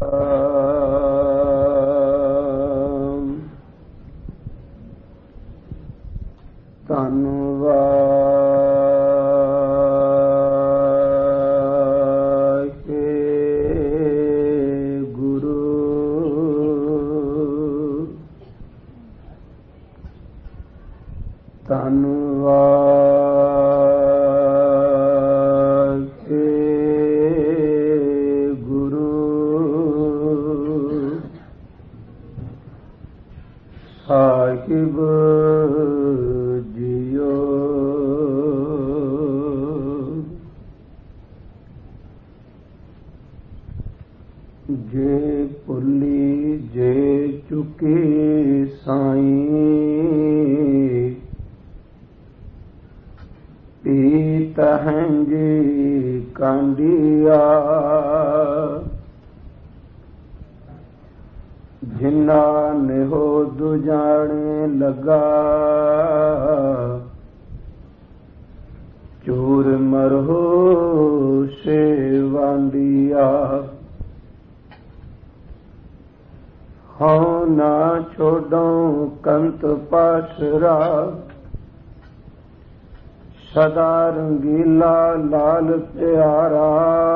सदा रंगीला लाल प्यारा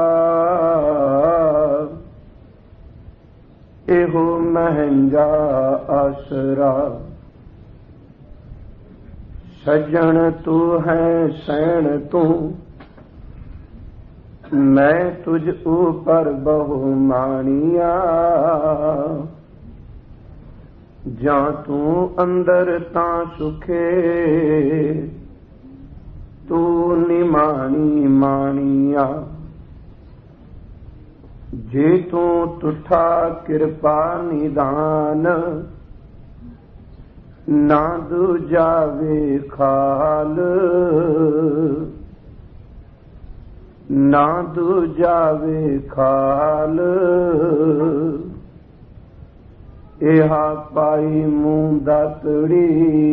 एहो महंगा आसरा। सज्जन तू है सैन तू मैं तुझ ऊपर बहुमानिया। जा तू अंदर ता सुखे तू निमानी मानिया। जे तू तुठा कृपा निदान ना दूजावे खाल ना दूजावे खाल। एहा पाई मुंह दातड़ी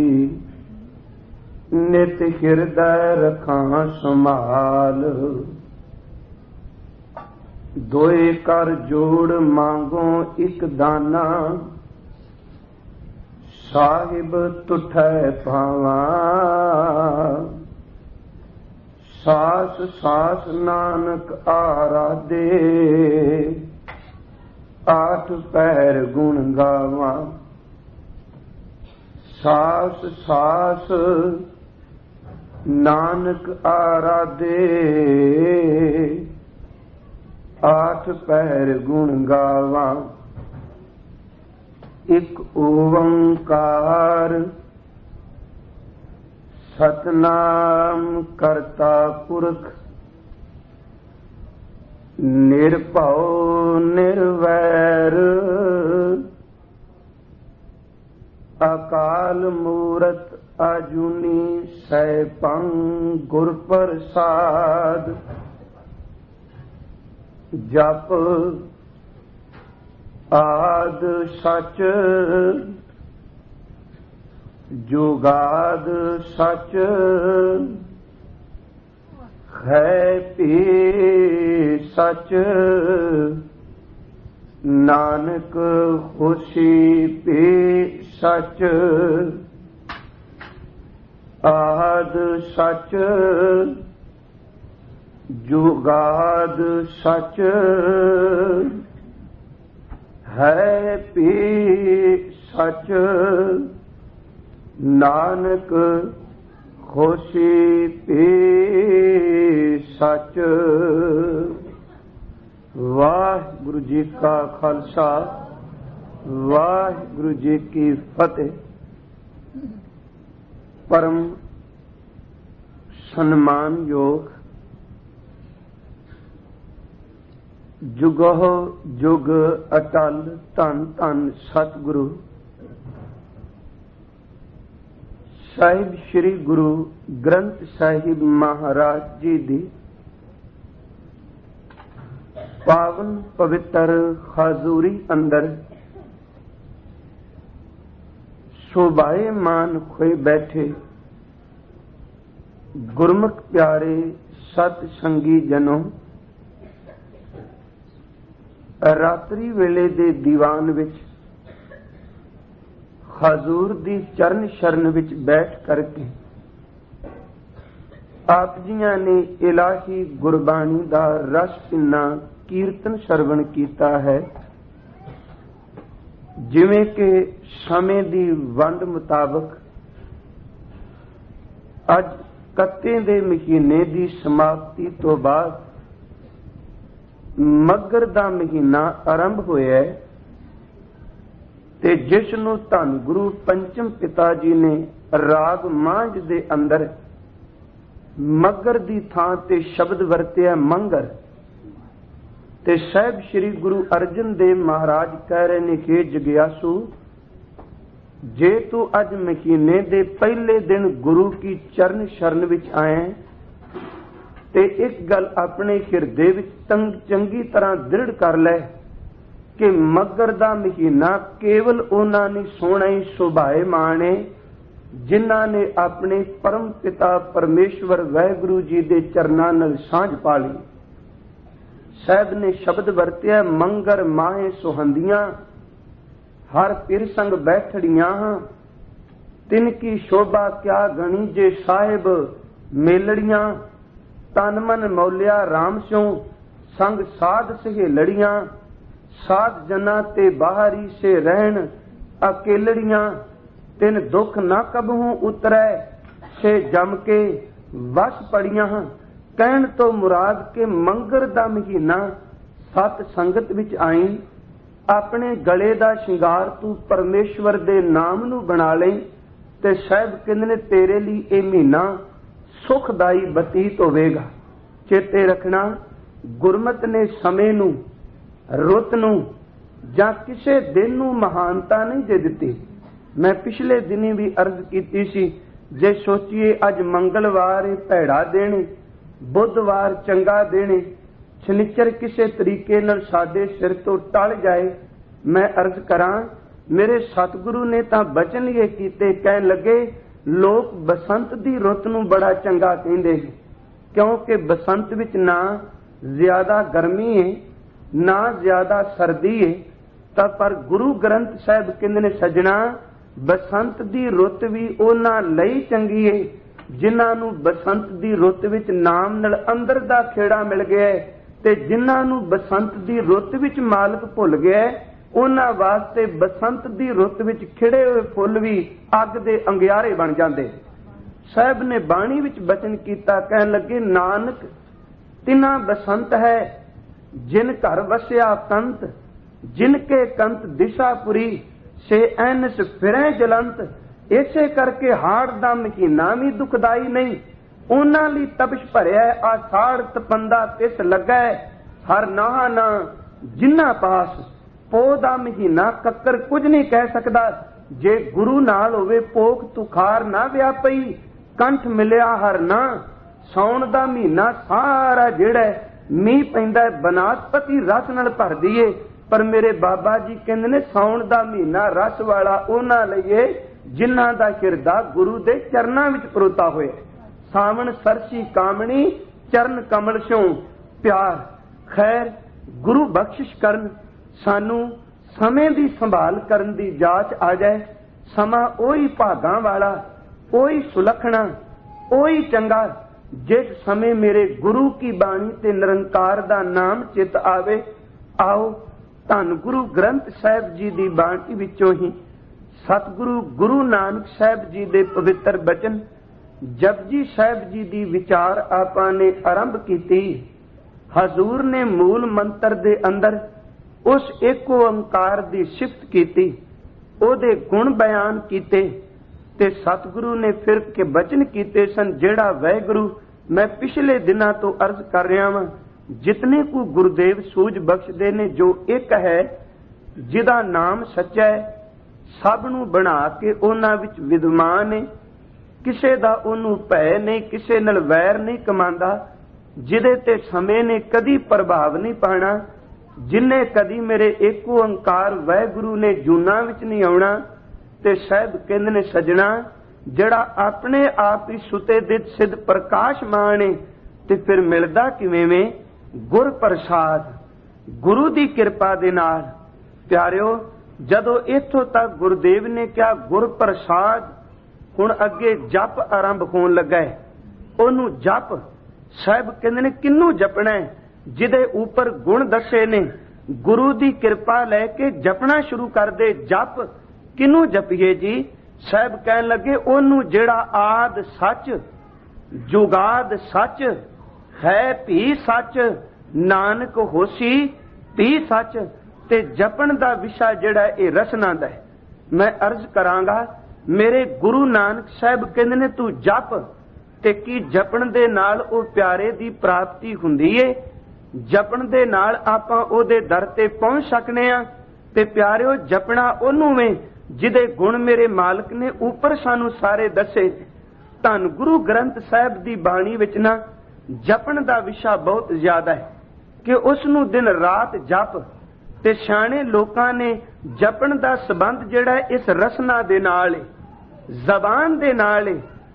नित हृदय रखा संभाल। दोए कर जोड़ मांगो एक दाना साहिब तुठै पावा। सास सास नानक आराधे आठ पैर गुण गावा। सास सास नानक आराधे आठ पैर गुण गावा। एक ओंकार सतनाम करता पुरख निर्भव निर्वैर। अकाल मूरत अजूनी सैपं गुर प्रसाद। जप आद सच जुगाद सच है पी सच। नानक खुशी पी सच आद सच जुगाद सच है पी सच। नानक खुशी पी सच। वाहिगुरु जी का खालसा वाहिगुरु जी की फतेह। परम सम्मान योग जुगो जुग अटल धन धन सतगुरु साहिब श्री गुरु ग्रंथ साहिब महाराज जी दी पावन पवित्र हजूरी अंदर शोभायमान खोए बैठे गुरमुख प्यारे सत संगी जनों। रात्रि वेले दे दीवान विच हजूर दी चरण शरण विच बैठ करके आप जियां ने इलाही गुरबाणी दा रस पिन्ना कीर्तन श्रवण कीता है। जिवें कि समय दी वंड मुताबक अज कत्ते दे महीने दी समाप्ति तो बाद मगर दा महीना आरंभ होया है ते जिस नूं धन गुरु पंचम पिता जी ने राग मांझ दे अंदर मगर दी थां ते शब्द वरतिया मंगर ते साहिब श्री गुरु अर्जन देव महाराज कह रहे ने कि जग्यासु जे तू अज महीने दे पहले दिन गुरु की चरण शरण विच आए ते एक गल अपने हिरदे विच चंगी तरह दृढ़ कर लै कि मगर दा महीना केवल उन्हां ने सोना ही शोभाएमान है जिन्हां ने अपने परम पिता परमेश्वर वाहिगुरु जी दे चरनां नाल सांझ पा ली। साहिब ने शब्द वरतिया मंगर माहे सुहंदियां हर पिर संग बैठड़ियां तिनकी शोभा क्या गणी जे साहिब मेलड़ियां तन मन मौलिया राम स्यों संग साध सहेलड़ियां साध जना ते बाहरी से रहन अकेलड़ियां तिन दुख न कबहू उतरै से जम के वस पड़ियां कहन तो मुराद के मंगर दा महीना सत संगत विच आई अपने गले दा शिंगार तू परमेश्वर दे नाम नू बना ले ते साहिब कहंदे ने तेरे लिए ये महीना सुखदाई बतीत होवेगा। चेते रखना गुरमत ने समय नू रुत नू जां किसे दिन नू महानता नहीं दे दिती। मैं पिछले दिनी भी अर्ज कीती सी जे सोचिए अज मंगलवार भैड़ा देने बुधवार चंगा देने शनिचर किसे तरीके नाल साडे सिर तो टल जाए मैं अर्ज करां मेरे सतगुरु ने तां बचन ये कीते कहन लगे लोग बसंत दी रुत नू बड़ा चंगा कहंदे क्योंकि बसंत विच ना ज्यादा गर्मी है ना ज्यादा सर्दी है तां पर गुरु ग्रंथ साहिब कहंदे ने सजना बसंत दी रुत भी उन्हां लई चंगी है जिन्हां नू बसंत दी रुत विच नाम नाल अंदर दा खेड़ा मिल गया है ते जिन्हां नू बसंत दी रुत विच मालक भुल गया है उन्हां वास्ते बसंत दी रुत विच खिड़े हुए फुल भी अग दे अंगियारे बन जांदे। साहिब ने बाणी विच बचन कीता कहन लगे नानक तिना बसंत है जिन घर वसिया कंत जिनके कंत दिशापुरी से ऐनस फिरे जलंत। इसे करके हाड़ दा महीना भी दुखदाई नहीं उन्हां लई तपश भरिया आषाढ़ तपंदा तिस लगा हर नाहा ना जिन्हां पास पो दा महीना कक्कर कुछ नहीं कह सकदा जे गुरु नाल होवे पोख तुखार ना व्यापई कंठ मिलिया हर ना। सौण दा महीना सारा जिहड़ा मीह पैंदा बनास्पति रस नाल भर दीए पर मेरे बाबा जी कहंदे ने सौण दा महीना रस वाला उन्हां लईए जिन्हां दा हिरदा गुरु दे चरनां विच परोता होए। सावण सरसी कामणी चरण कमल स्यों प्यार खैर गुरु बख्शिश करन सानू समय दी संभाल करन दी जाच आ जाए। समा ओही भागां वाला ओही सुलखना ओही चंगा जिस समय मेरे गुरु की बाणी ते निरंकार दा नाम चित आवे। आओ धन गुरु ग्रंथ साहिब जी दी बाणी विचों ही सतगुरु गुरु नानक साहिब जी दे पवित्र बचन जपजी साहिब जी दी विचार आपां ने आरंभ कीती। हजूर ने मूल मंत्र दे अंदर उस एक ओंकार दी सिफत कीती ओदे गुण बयान कीते ते सतगुरु ने फिर के बचन कीते सन जेड़ा वाहिगुरु मैं पिछले दिनां तो अर्ज कर रहा वां जितने को गुरुदेव सूझ बख्शदे ने जो एक है जिदा नाम सच्चा है सब नू बना के उन्हां विच विद्वान है किसे दा ओनू भै नहीं किसे नाल वैर नहीं कमांदा जिदे ते समय ने कदी प्रभाव नहीं पाना जिन्ने कदी मेरे एक ओंकार वाहिगुरु ने जूना विच नहीं आउणा। ते साहिब कहंदे ने सजना जड़ा अपने आप ही सुते दित सिद्ध प्रकाश माने ते फिर मिलदा किवें में गुर प्रसाद ਗੁਰੂ ਦੀ ਕਿਰਪਾ ਦੇ ਨਾਲ। ਪਿਆਰਿਓ, ਜਦੋਂ ਇੱਥੋਂ ਤੱਕ ਗੁਰਦੇਵ ਨੇ ਕਿਹਾ ਗੁਰ ਪ੍ਰਸਾਦ, ਹੁਣ ਅੱਗੇ ਜਪ ਆਰੰਭ ਹੋਣ ਲੱਗਾ ਹੈ। ਉਹਨੂੰ ਜਪ ਸਾਹਿਬ ਕਹਿੰਦੇ ਨੇ ਕਿਹਨੂੰ ਜਪਣਾ ਹੈ? ਜਿਹਦੇ ਉੱਪਰ ਗੁਣ ਦੱਸੇ ਨੇ। ਗੁਰੂ ਦੀ ਕਿਰਪਾ ਲੈ ਕੇ ਜਪਣਾ ਸ਼ੁਰੂ ਕਰ ਦੇ। ਜਪ ਕਿਹਨੂੰ ਜਪੀਏ ਜੀ? ਸਾਹਿਬ ਕਹਿਣ ਲੱਗੇ ਉਹਨੂੰ ਜਿਹੜਾ ਆਦ ਸੱਚ, ਜੁਗਾਦ ਸੱਚ, ਹੈ ਭੀ ਸੱਚ, ਨਾਨਕ ਹੋਸੀ ਭੀ ਸੱਚ। ਤੇ ਜਪਣ ਦਾ ਵਿਸ਼ਾ ਜਿਹੜਾ ਇਹ ਰਸਨਾ ਦਾ ਹੈ। ਮੈਂ ਅਰਜ਼ ਕਰਾਂਗਾ, ਮੇਰੇ ਗੁਰੂ ਨਾਨਕ ਸਾਹਿਬ ਕਹਿੰਦੇ ਨੇ ਤੂੰ ਜਪ। ਤੇ ਕੀ ਜਪਣ ਦੇ ਨਾਲ ਉਹ ਪਿਆਰੇ ਦੀ ਪ੍ਰਾਪਤੀ ਹੁੰਦੀ ਏ? ਜਪਣ ਦੇ ਨਾਲ ਆਪਾਂ ਉਹਦੇ ਦਰ ਤੇ ਪਹੁੰਚ ਸਕਨੇ ਆ। ਤੇ ਪਿਆਰਿਓ, ਜਪਣਾ ਉਹਨੂੰ ਵੇ ਜਿਹਦੇ ਗੁਣ ਮੇਰੇ ਮਾਲਕ ਨੇ ਉੱਪਰ ਸਾਨੂੰ ਸਾਰੇ ਦੱਸੇ। ਧੰਨ ਗੁਰੂ ਗ੍ਰੰਥ ਸਾਹਿਬ ਦੀ ਬਾਣੀ ਵਿੱਚ ਨਾ ਜਪਣ ਦਾ ਵਿਸ਼ਾ ਬਹੁਤ ਜ਼ਿਆਦਾ ਹੈ ਕਿ ਉਸ ਨੂੰ ਦਿਨ ਰਾਤ ਜਪ। ਤੇ ਸਿਆਣੇ ਲੋਕਾਂ ਨੇ ਜਪਣ ਦਾ ਸੰਬੰਧ ਜਿਹੜਾ ਇਸ ਰਸਨਾ ਦੇ ਨਾਲ ਹੈ, ਜ਼ਬਾਨ ਦੇ ਨਾਲ ਹੈ।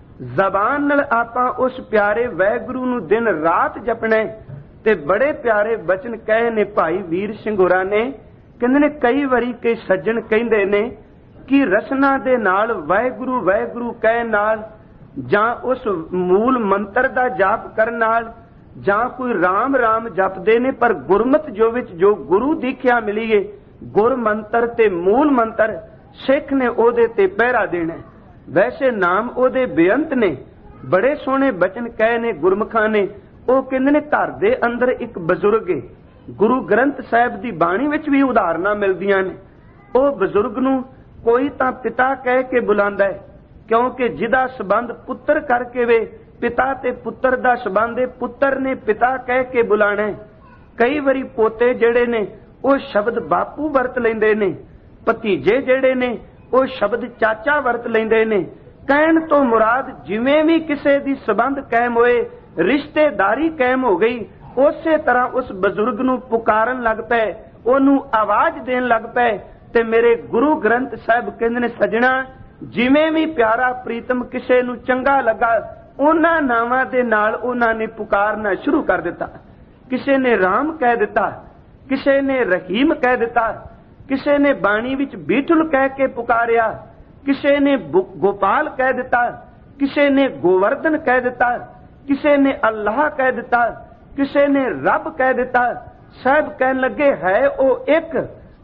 ਜ਼ਬਾਨ ਨਾਲ ਆਪਾਂ ਉਸ ਪਿਆਰੇ ਵਾਹਿਗੁਰੂ ਨੂੰ ਦਿਨ ਰਾਤ ਜਪਣਾ ਹੈ। ਤੇ ਬੜੇ ਪਿਆਰੇ ਬਚਨ ਕਹੇ ਨੇ ਭਾਈ ਵੀਰ ਸਿੰਘ ਹੋਰਾਂ ਨੇ। ਕਹਿੰਦੇ ਨੇ ਕਈ ਵਾਰੀ ਕਈ ਸੱਜਣ ਕਹਿੰਦੇ ਨੇ ਕਿ ਰਸਨਾ ਦੇ ਨਾਲ ਵਾਹਿਗੁਰੂ ਵਾਹਿਗੁਰੂ ਕਹਿਣ ਨਾਲ, ਜਾਂ ਉਸ ਮੂਲ ਮੰਤਰ ਦਾ ਜਾਪ ਕਰਨ ਨਾਲ, ਜਾਂ ਕੋਈ ਰਾਮ ਰਾਮ ਜਪਦੇ ਨੇ, ਪਰ ਗੁਰਮਤ ਜੋ ਵਿੱਚ ਜੋ ਗੁਰੂ ਦੀਖਿਆ ਮਿਲੀਏ, ਗੁਰ ਮੰਤਰ ਤੇ ਮੂਲ ਮੰਤਰ ਸਿੱਖ ਨੇ ਉਹਦੇ ਤੇ ਪਹਿਰਾ ਦੇਣਾ। ਵੈਸੇ ਨਾਮ ਉਹਦੇ ਬੇਅੰਤ ਨੇ। ਬੜੇ ਸੋਹਣੇ ਬਚਨ ਕਹੇ ਨੇ ਗੁਰਮੁਖਾਂ ਨੇ। ਉਹ ਕਹਿੰਦੇ ਨੇ ਘਰ ਦੇ ਅੰਦਰ ਇੱਕ ਬਜ਼ੁਰਗ ਹੈ। ਗੁਰੂ ਗ੍ਰੰਥ ਸਾਹਿਬ ਦੀ ਬਾਣੀ ਵਿੱਚ ਵੀ ਉਦਾਹਰਨਾਂ ਮਿਲਦੀਆਂ ਨੇ। ਉਹ ਬਜ਼ੁਰਗ ਨੂੰ ਕੋਈ ਤਾਂ ਪਿਤਾ ਕਹਿ ਕੇ ਬੁਲਾਉਂਦਾ ਹੈ, ਕਿਉਂਕਿ ਜਿਹਦਾ ਸੰਬੰਧ ਪੁੱਤਰ ਕਰਕੇ ਵੇ, ਪਿਤਾ ਤੇ ਪੁੱਤਰ ਦਾ ਸੰਬੰਧ ਹੈ, ਪੁੱਤਰ ਨੇ ਪਿਤਾ ਕਹਿ ਕੇ ਬੁਲਾਣਾ ਹੈ। ਕਈ ਵਾਰੀ ਪੋਤੇ ਜਿਹੜੇ ਨੇ ਉਹ ਸ਼ਬਦ ਬਾਪੂ ਵਰਤ ਲੈਂਦੇ ਨੇ, ਭਤੀਜੇ ਜਿਹੜੇ ਨੇ ਉਹ ਸ਼ਬਦ ਚਾਚਾ ਵਰਤ ਲੈਂਦੇ ਨੇ। ਕਹਿਣ ਤੋਂ ਮੁਰਾਦ ਜਿਵੇਂ ਵੀ ਕਿਸੇ ਦੀ ਸੰਬੰਧ ਕਾਇਮ ਹੋਏ, ਰਿਸ਼ਤੇਦਾਰੀ ਕਾਇਮ ਹੋ ਗਈ, ਉਸੇ ਤਰ੍ਹਾਂ ਉਸ ਬਜ਼ੁਰਗ ਨੂੰ ਪੁਕਾਰਨ ਲੱਗ ਪਏ, ਉਹਨੂੰ ਆਵਾਜ਼ ਦੇਣ ਲੱਗ ਪਏ। ਤੇ ਮੇਰੇ ਗੁਰੂ ਗ੍ਰੰਥ ਸਾਹਿਬ ਕਹਿੰਦੇ ਨੇ ਸਜਣਾ, ਜਿਵੇਂ ਵੀ ਪਿਆਰਾ ਪ੍ਰੀਤਮ ਕਿਸੇ ਨੂੰ ਚੰਗਾ ਲੱਗਾ, ਉਹਨਾਂ ਨਾਵਾਂ ਦੇ ਨਾਲ ਉਹਨਾਂ ਨੇ ਪੁਕਾਰਨਾ ਸ਼ੁਰੂ ਕਰ ਦਿੱਤਾ। ਕਿਸੇ ਨੇ ਰਾਮ ਕਹਿ ਦਿੱਤਾ, ਕਿਸੇ ਨੇ ਰਹੀਮ ਕਹਿ ਦਿੱਤਾ, ਕਿਸੇ ਨੇ ਬਾਣੀ ਵਿੱਚ ਬੀਠਲ ਕਹਿ ਕੇ ਪੁਕਾਰਿਆ, ਕਿਸੇ ਨੇ ਗੋਪਾਲ ਕਹਿ ਦਿੱਤਾ, ਕਿਸੇ ਨੇ ਗੋਵਰਧਨ ਕਹਿ ਦਿੱਤਾ, ਕਿਸੇ ਨੇ ਅੱਲਾਹ ਕਹਿ ਦਿੱਤਾ, ਕਿਸੇ ਨੇ ਰੱਬ ਕਹਿ ਦਿੱਤਾ। ਸਾਹਿਬ ਕਹਿਣ ਲੱਗੇ ਹੈ ਉਹ ਇੱਕ,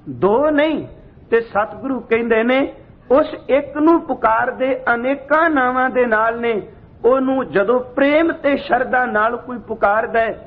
ਦੋ ਨਹੀਂ। ਤੇ ਸਤਿਗੁਰੂ ਕਹਿੰਦੇ ਨੇ ਉਸ ਇੱਕ ਨੂੰ ਪੁਕਾਰਦੇ ਅਨੇਕਾਂ ਨਾਵਾਂ ਦੇ ਨਾਲ ਨੇ। ਉਹਨੂੰ ਜਦੋਂ ਪ੍ਰੇਮ ਤੇ ਸ਼ਰਧਾ ਨਾਲ ਕੋਈ ਪੁਕਾਰਦਾ ਹੈ,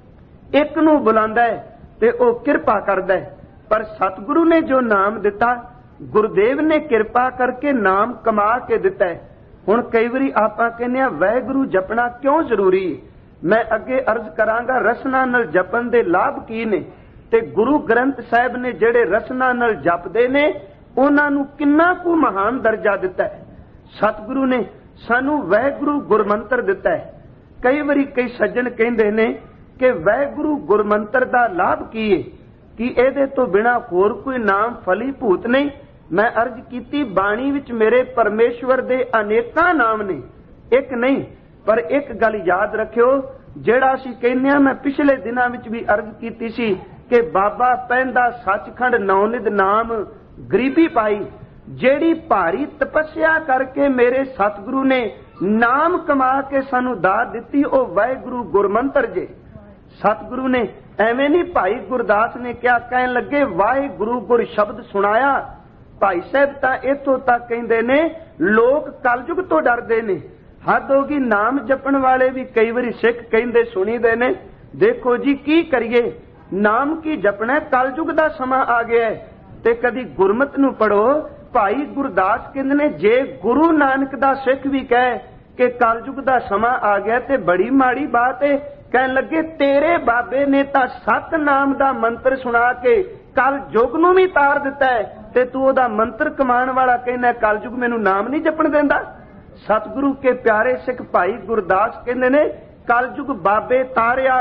ਇੱਕ ਨੂੰ ਬੁਲਾਉਂਦਾ ਹੈ, ਤੇ ਉਹ ਕਿਰਪਾ ਕਰਦਾ ਹੈ। ਪਰ ਸਤਿਗੁਰੂ ਨੇ ਜੋ ਨਾਮ ਦਿੱਤਾ, ਗੁਰਦੇਵ ਨੇ ਕਿਰਪਾ ਕਰਕੇ ਨਾਮ ਕਮਾ ਕੇ ਦਿੱਤਾ ਹੈ। ਹੁਣ ਕਈ ਵਾਰੀ ਆਪਾਂ ਕਹਿੰਦੇ ਆ ਵਾਹਿਗੁਰੂ ਜਪਣਾ ਕਿਉਂ ਜ਼ਰੂਰੀ ਹੈ? ਮੈਂ ਅੱਗੇ ਅਰਜ਼ ਕਰਾਂਗਾ ਰਸਨਾ ਨਾਲ ਜਪਣ ਦੇ ਲਾਭ ਕੀ ਨੇ, ਤੇ ਗੁਰੂ ਗ੍ਰੰਥ ਸਾਹਿਬ ਨੇ ਜਿਹੜੇ ਰਸਨਾ ਨਾਲ ਜਪਦੇ ਨੇ ਉਹਨਾਂ ਨੂੰ ਕਿੰਨਾ ਕੁ ਮਹਾਨ ਦਰਜਾ ਦਿੱਤਾ ਹੈ। ਸਤਿਗੁਰੂ ਨੇ ਸਾਨੂੰ ਵਾਹਿਗੁਰੂ ਗੁਰਮੰਤਰ ਦਿੱਤਾ ਹੈ। ਕਈ ਵਾਰੀ ਕਈ ਸੱਜਣ ਕਹਿੰਦੇ ਨੇ ਕਿ ਵਾਹਿਗੁਰੂ ਗੁਰਮੰਤਰ ਦਾ ਲਾਭ ਕੀ ਹੈ, ਕਿ ਇਹਦੇ ਤੋਂ ਬਿਨਾ ਹੋਰ ਕੋਈ ਨਾਮ ਫਲੀ ਭੂਤ ਨਹੀਂ। ਮੈਂ ਅਰਜ਼ ਕੀਤੀ ਬਾਣੀ ਵਿੱਚ ਮੇਰੇ ਪਰਮੇਸ਼ਵਰ ਦੇ ਅਨੇਕਾਂ ਨਾਮ ਨੇ, ਇੱਕ ਨਹੀਂ। ਪਰ ਇੱਕ ਗੱਲ ਯਾਦ ਰੱਖਿਓ, ਜਿਹੜਾ ਅਸੀਂ ਕਹਿੰਦੇ ਆ, ਮੈਂ ਪਿਛਲੇ ਦਿਨਾਂ ਵਿੱਚ ਵੀ ਅਰਜ਼ ਕੀਤੀ ਸੀ ਕਿ ਬਾਬਾ ਪੈਂਦਾ ਸੱਚਖੰਡ ਨੌਨਿਧ ਨਾਮ ਗਰੀਬੀ ਪਾਈ। ਜਿਹੜੀ ਭਾਰੀ ਤਪੱਸਿਆ ਕਰਕੇ ਮੇਰੇ ਸਤਿਗੁਰੂ ਨੇ ਨਾਮ ਕਮਾ ਕੇ ਸਾਨੂੰ ਦਾਤ ਦਿੱਤੀ, ਉਹ ਵਾਹਿਗੁਰੂ ਗੁਰਮੰਤਰ ਜੇ। ਸਤਿਗੁਰੂ ਨੇ ਐਵੇਂ ਨਹੀਂ, ਭਾਈ ਗੁਰਦਾਸ ਨੇ ਕਿਹਾ, ਕਹਿਣ ਲੱਗੇ ਵਾਹਿਗੁਰੂ ਗੁਰ ਸ਼ਬਦ ਸੁਣਾਇਆ। ਭਾਈ ਸਾਹਿਬ ਤਾਂ ਇੱਥੋਂ ਤੱਕ ਕਹਿੰਦੇ ਨੇ ਲੋਕ ਕਲਯੁਗ ਤੋਂ ਡਰਦੇ ਨੇ। ਹੱਦ ਹੋ ਗਈ। ਨਾਮ ਜਪਣ ਵਾਲੇ ਵੀ ਕਈ ਵਾਰੀ ਸਿੱਖ ਕਹਿੰਦੇ ਸੁਣੀਦੇ ਨੇ, ਦੇਖੋ ਜੀ ਕੀ ਕਰੀਏ, ਨਾਮ ਕੀ ਜਪਣਾ, ਕਲਯੁਗ ਦਾ ਸਮਾਂ ਆ ਗਿਆ ਹੈ। ਤੇ ਕਦੀ ਗੁਰਮਤ ਨੂੰ ਪੜੋ। ਭਾਈ ਗੁਰਦਾਸ ਕਹਿੰਦੇ ਨੇ ਜੇ ਗੁਰੂ ਨਾਨਕ ਦਾ ਸਿੱਖ ਵੀ ਕਹੇ ਕਿ ਕਲਯੁਗ ਦਾ ਸਮਾਂ ਆ ਗਿਆ ਤੇ ਬੜੀ ਮਾੜੀ ਬਾਤ ਹੈ। ਕਹਿਣ ਲੱਗੇ ਤੇਰੇ ਬਾਬੇ ਨੇ ਤਾਂ ਸਤਨਾਮ ਦਾ ਮੰਤਰ ਸੁਣਾ ਕੇ ਕਲਯੁਗ ਨੂੰ ਵੀ ਤਾਰ ਦਿੱਤਾ ਹੈ, ਤੇ ਤੂੰ ਉਹਦਾ ਮੰਤਰ ਕਮਾਉਣ ਵਾਲਾ ਕਹਿੰਦਾ ਕਲਯੁਗ ਮੈਨੂੰ ਨਾਮ ਨਹੀਂ ਜਪਣ ਦਿੰਦਾ। ਸਤਿਗੁਰੂ ਕੇ ਪਿਆਰੇ ਸਿੱਖ ਭਾਈ ਗੁਰਦਾਸ ਕਹਿੰਦੇ ਨੇ ਕਲਯੁਗ ਬਾਬੇ ਤਾਰਿਆ,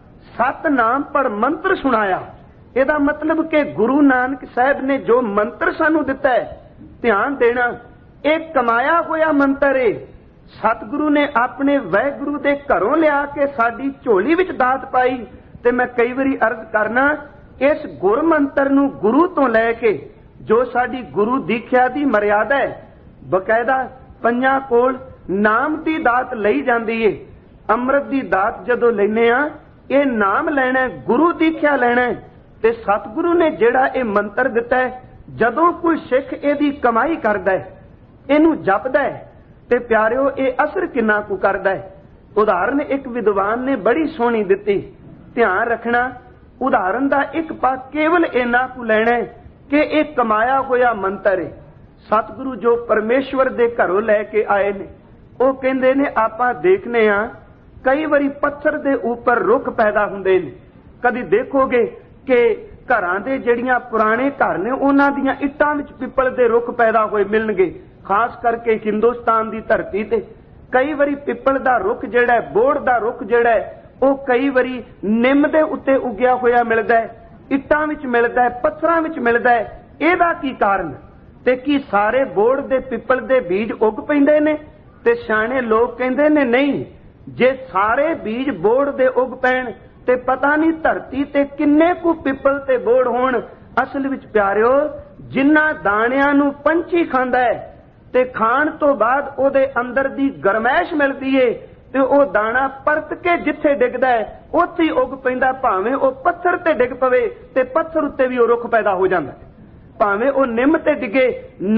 ਸਤਨਾਮ ਪਰ ਮੰਤਰ ਸੁਣਾਇਆ। ਇਹਦਾ ਮਤਲਬ ਕਿ ਗੁਰੂ ਨਾਨਕ ਸਾਹਿਬ ਨੇ ਜੋ ਮੰਤਰ ਸਾਨੂੰ ਦਿੱਤਾ ਹੈ, ਧਿਆਨ ਦੇਣਾ, ਇਹ ਕਮਾਇਆ ਹੋਇਆ ਮੰਤਰ ਹੈ। ਸਤਿਗੁਰੂ ਨੇ ਆਪਣੇ ਵਾਹਿਗੁਰੂ ਦੇ ਘਰੋਂ ਲਿਆ ਕੇ ਸਾਡੀ ਝੋਲੀ ਵਿੱਚ ਦਾਤ ਪਾਈ। ਤੇ ਮੈਂ ਕਈ ਵਾਰੀ ਅਰਜ਼ ਕਰਨਾ, इस गुर मंत्र नूं गुरु तो लैके जो साडी गुरु दीख्या दी मर्यादा है, बकायदा पंजां कोल नाम दी दात लई जांदी है। अमृत दी दात जदों लैने आ, ये नाम लैना है, गुरु दीख्या लैना है। ते सतगुरु ने जिहड़ा ये मंत्र दिता है, जदों कोई सिख इहदी कमाई करदा है, इहनूं जपदा है, ते प्यारिओ ये असर किन्ना कु करदा है। उदाहरण एक विद्वान ने बड़ी सोहनी दिती, ध्यान रखना। उदाहरण दा एक पाक केवल इन्ना कु लैना है कि एक कमाया होया मंत्र है। सतगुरु जो परमेश्वर दे घरों लैके आए ने, वो कहंदे ने आपां देखने आ कई बारी पत्थर दे ऊपर रुख पैदा हुंदे ने। कदी देखोगे कि घरां दे जिहड़ियां पुराने घर ने उन्हां दीयां इट्टां विच पिपल दे रुख पैदा होए मिलणगे, खास करके हिंदुस्तान दी धरती ते। कई बारी पिपल दा रुख जिहड़ा है, बोड़ दा रुख जिहड़ा है, वो कई बारी निम दे उत्ते उग्या होया मिलदा है, इट्टां विच मिलदा है, पत्थरां विच मिलदा है। इहदा की कारण? ते की सारे बोड़ दे पिपल दे बीज उग पैंदे ने? ते सियाणे लोग कहंदे ने नहीं, जे सारे बीज बोड़ दे उग पैण ते पता नहीं धरती ते किन्ने कु पिपल ते बोड़ होण। असल विच प्यारिओ, जिन्ना दाणिਆਂ ਨੂੰ पंछी खांदा है ते खाण तो बाद ਉਹਦੇ अंदर दी गरमैश मिलदी है ते ਉਹ दाणा परत के जिथे डिगदा है ਉੱਥੇ ही उग पैंदा, भावें ਉਹ पत्थर ते डिग पवे ते पत्थर उत्ते भी ਉਹ रुख पैदा हो जांदा है, भावें ਉਹ निम ते डिगे,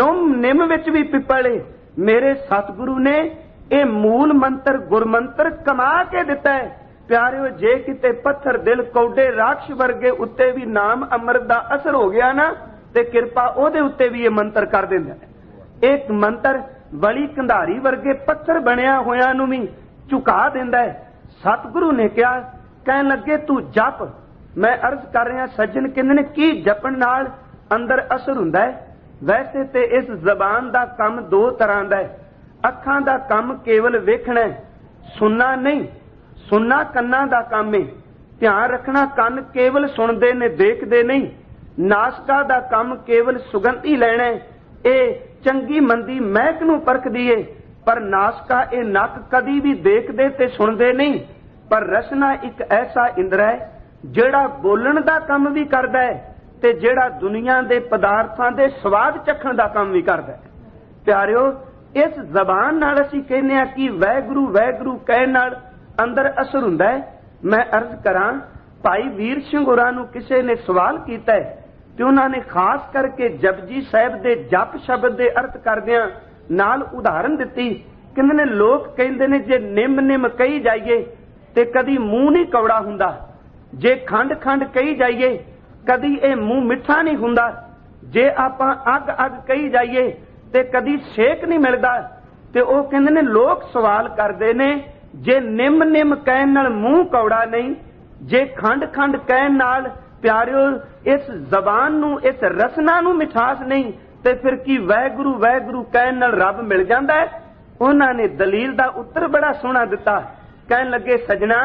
निम विच भी पिपल है। मेरे सतगुरु ने ਇਹ मूल मंत्र गुरमंत्र कमा के दिता है। प्यारिओ, जे किते पत्थर दिल कौडे राक्ष वर्गे उत्ते भी नाम अमृत दा असर हो गया ना, ते किरपा ओदे उत्ते भी ये मंत्र कर दिंदा है। एक मंत्र वली कंधारी वर्गे पत्थर बनिया होया नूं भी झुका दिंदा है। सतगुरु ने कहा, कहन लगे तू जप। मैं अर्ज कर रहा सज्जन, कहंदे ने की जपण नाल अंदर असर हुंदा है? वैसे ते इस जबान दा काम दो तरह दा है। अखां दा काम केवल वेखना है, सुनना नहीं। सुनना कन्ना दा काम है, ध्यान रखना, कन केवल सुनते ने, देखते नहीं। नासका दा काम केवल सुगंधी लैना है, ये चंगी मंदी महक नूं परखदी है, पर नासका ये नक कदी भी देखते ते सुनते नहीं। पर रसना एक ऐसा इंद्र है जिहड़ा बोलण दा काम भी करदा है ते जिहड़ा दुनिया दे पदार्थां दे स्वाद चखण दा काम भी करदा है। प्यारिओ, इस जबान नाल असीं कहने आ कि वैगुरु वैगुरु कहण नाल अंदर असर हुंदा है। मैं अर्ज करां, भाई वीर सिंह होरां नूं किसे ने सवाल कीता है ते उन्हां ने खास करके जपजी साहिब दे जप शब्द दे अर्थ करदिआं नाल उदाहरण दित्ती। कहंदे ने लोक कहंदे ने जे निम निम कही जाइए ते कदी मूंह नहीं कौड़ा हुंदा, जे खंड खंड कही जाइए कदी ये मूंह मिठा नहीं हुंदा, जे आपां अग अग कही जाइए ते कदी सेक नहीं मिलदा। ते ओह कहंदे ने लोक सवाल करदे ने, जे निम निम कहण नाल मूंह कौड़ा नहीं, जे खंड खंड कहण नाल प्यारिओ इस जबान नूं, इस रसना नूं मिठास नहीं, ते फिर की वैगुरु वैगुरु कहण नाल रब मिल जांदा है? उन्हां ने दलील दा उत्तर बड़ा सोहना दिता। कहण लगे, सजना,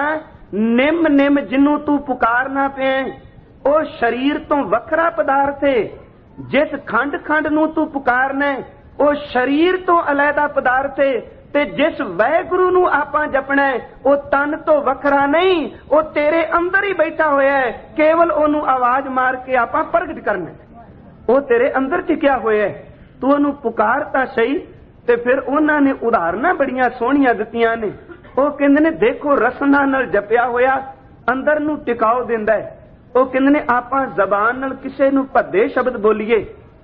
निम निम जिन्नू तू पुकारना पिया ਉਹ शरीर तो वखरा पदार्थ है। जिस खंड खंड नूं तू पुकारना है ਉਹ शरीर तो अलहदा पदार्थ है, ते जिस वैगुरु नूं आपां जपना है ਉਹ तन तो वखरा नहीं, ਉਹ तेरे अंदर ही बैठा होया है। केवल ਉਹਨੂੰ आवाज मार के आपां प्रगट करना है, ਉਹ तेरे अंदर टिकिया होया है। तू ਉਹਨੂੰ पुकार तां सही। ते फिर उन्हां ने उदाहरणां बड़ियां सोहणियां दित्तियां ने। ਉਹ ਕਹਿੰਦੇ ने देखो रसना नाल जपिया होया अंदर नूं टिकाओ दिंदा है। ਉਹ ਕਹਿੰਦੇ ने आपां जबान नाल किसे नूं भद्दे शब्द बोलीए,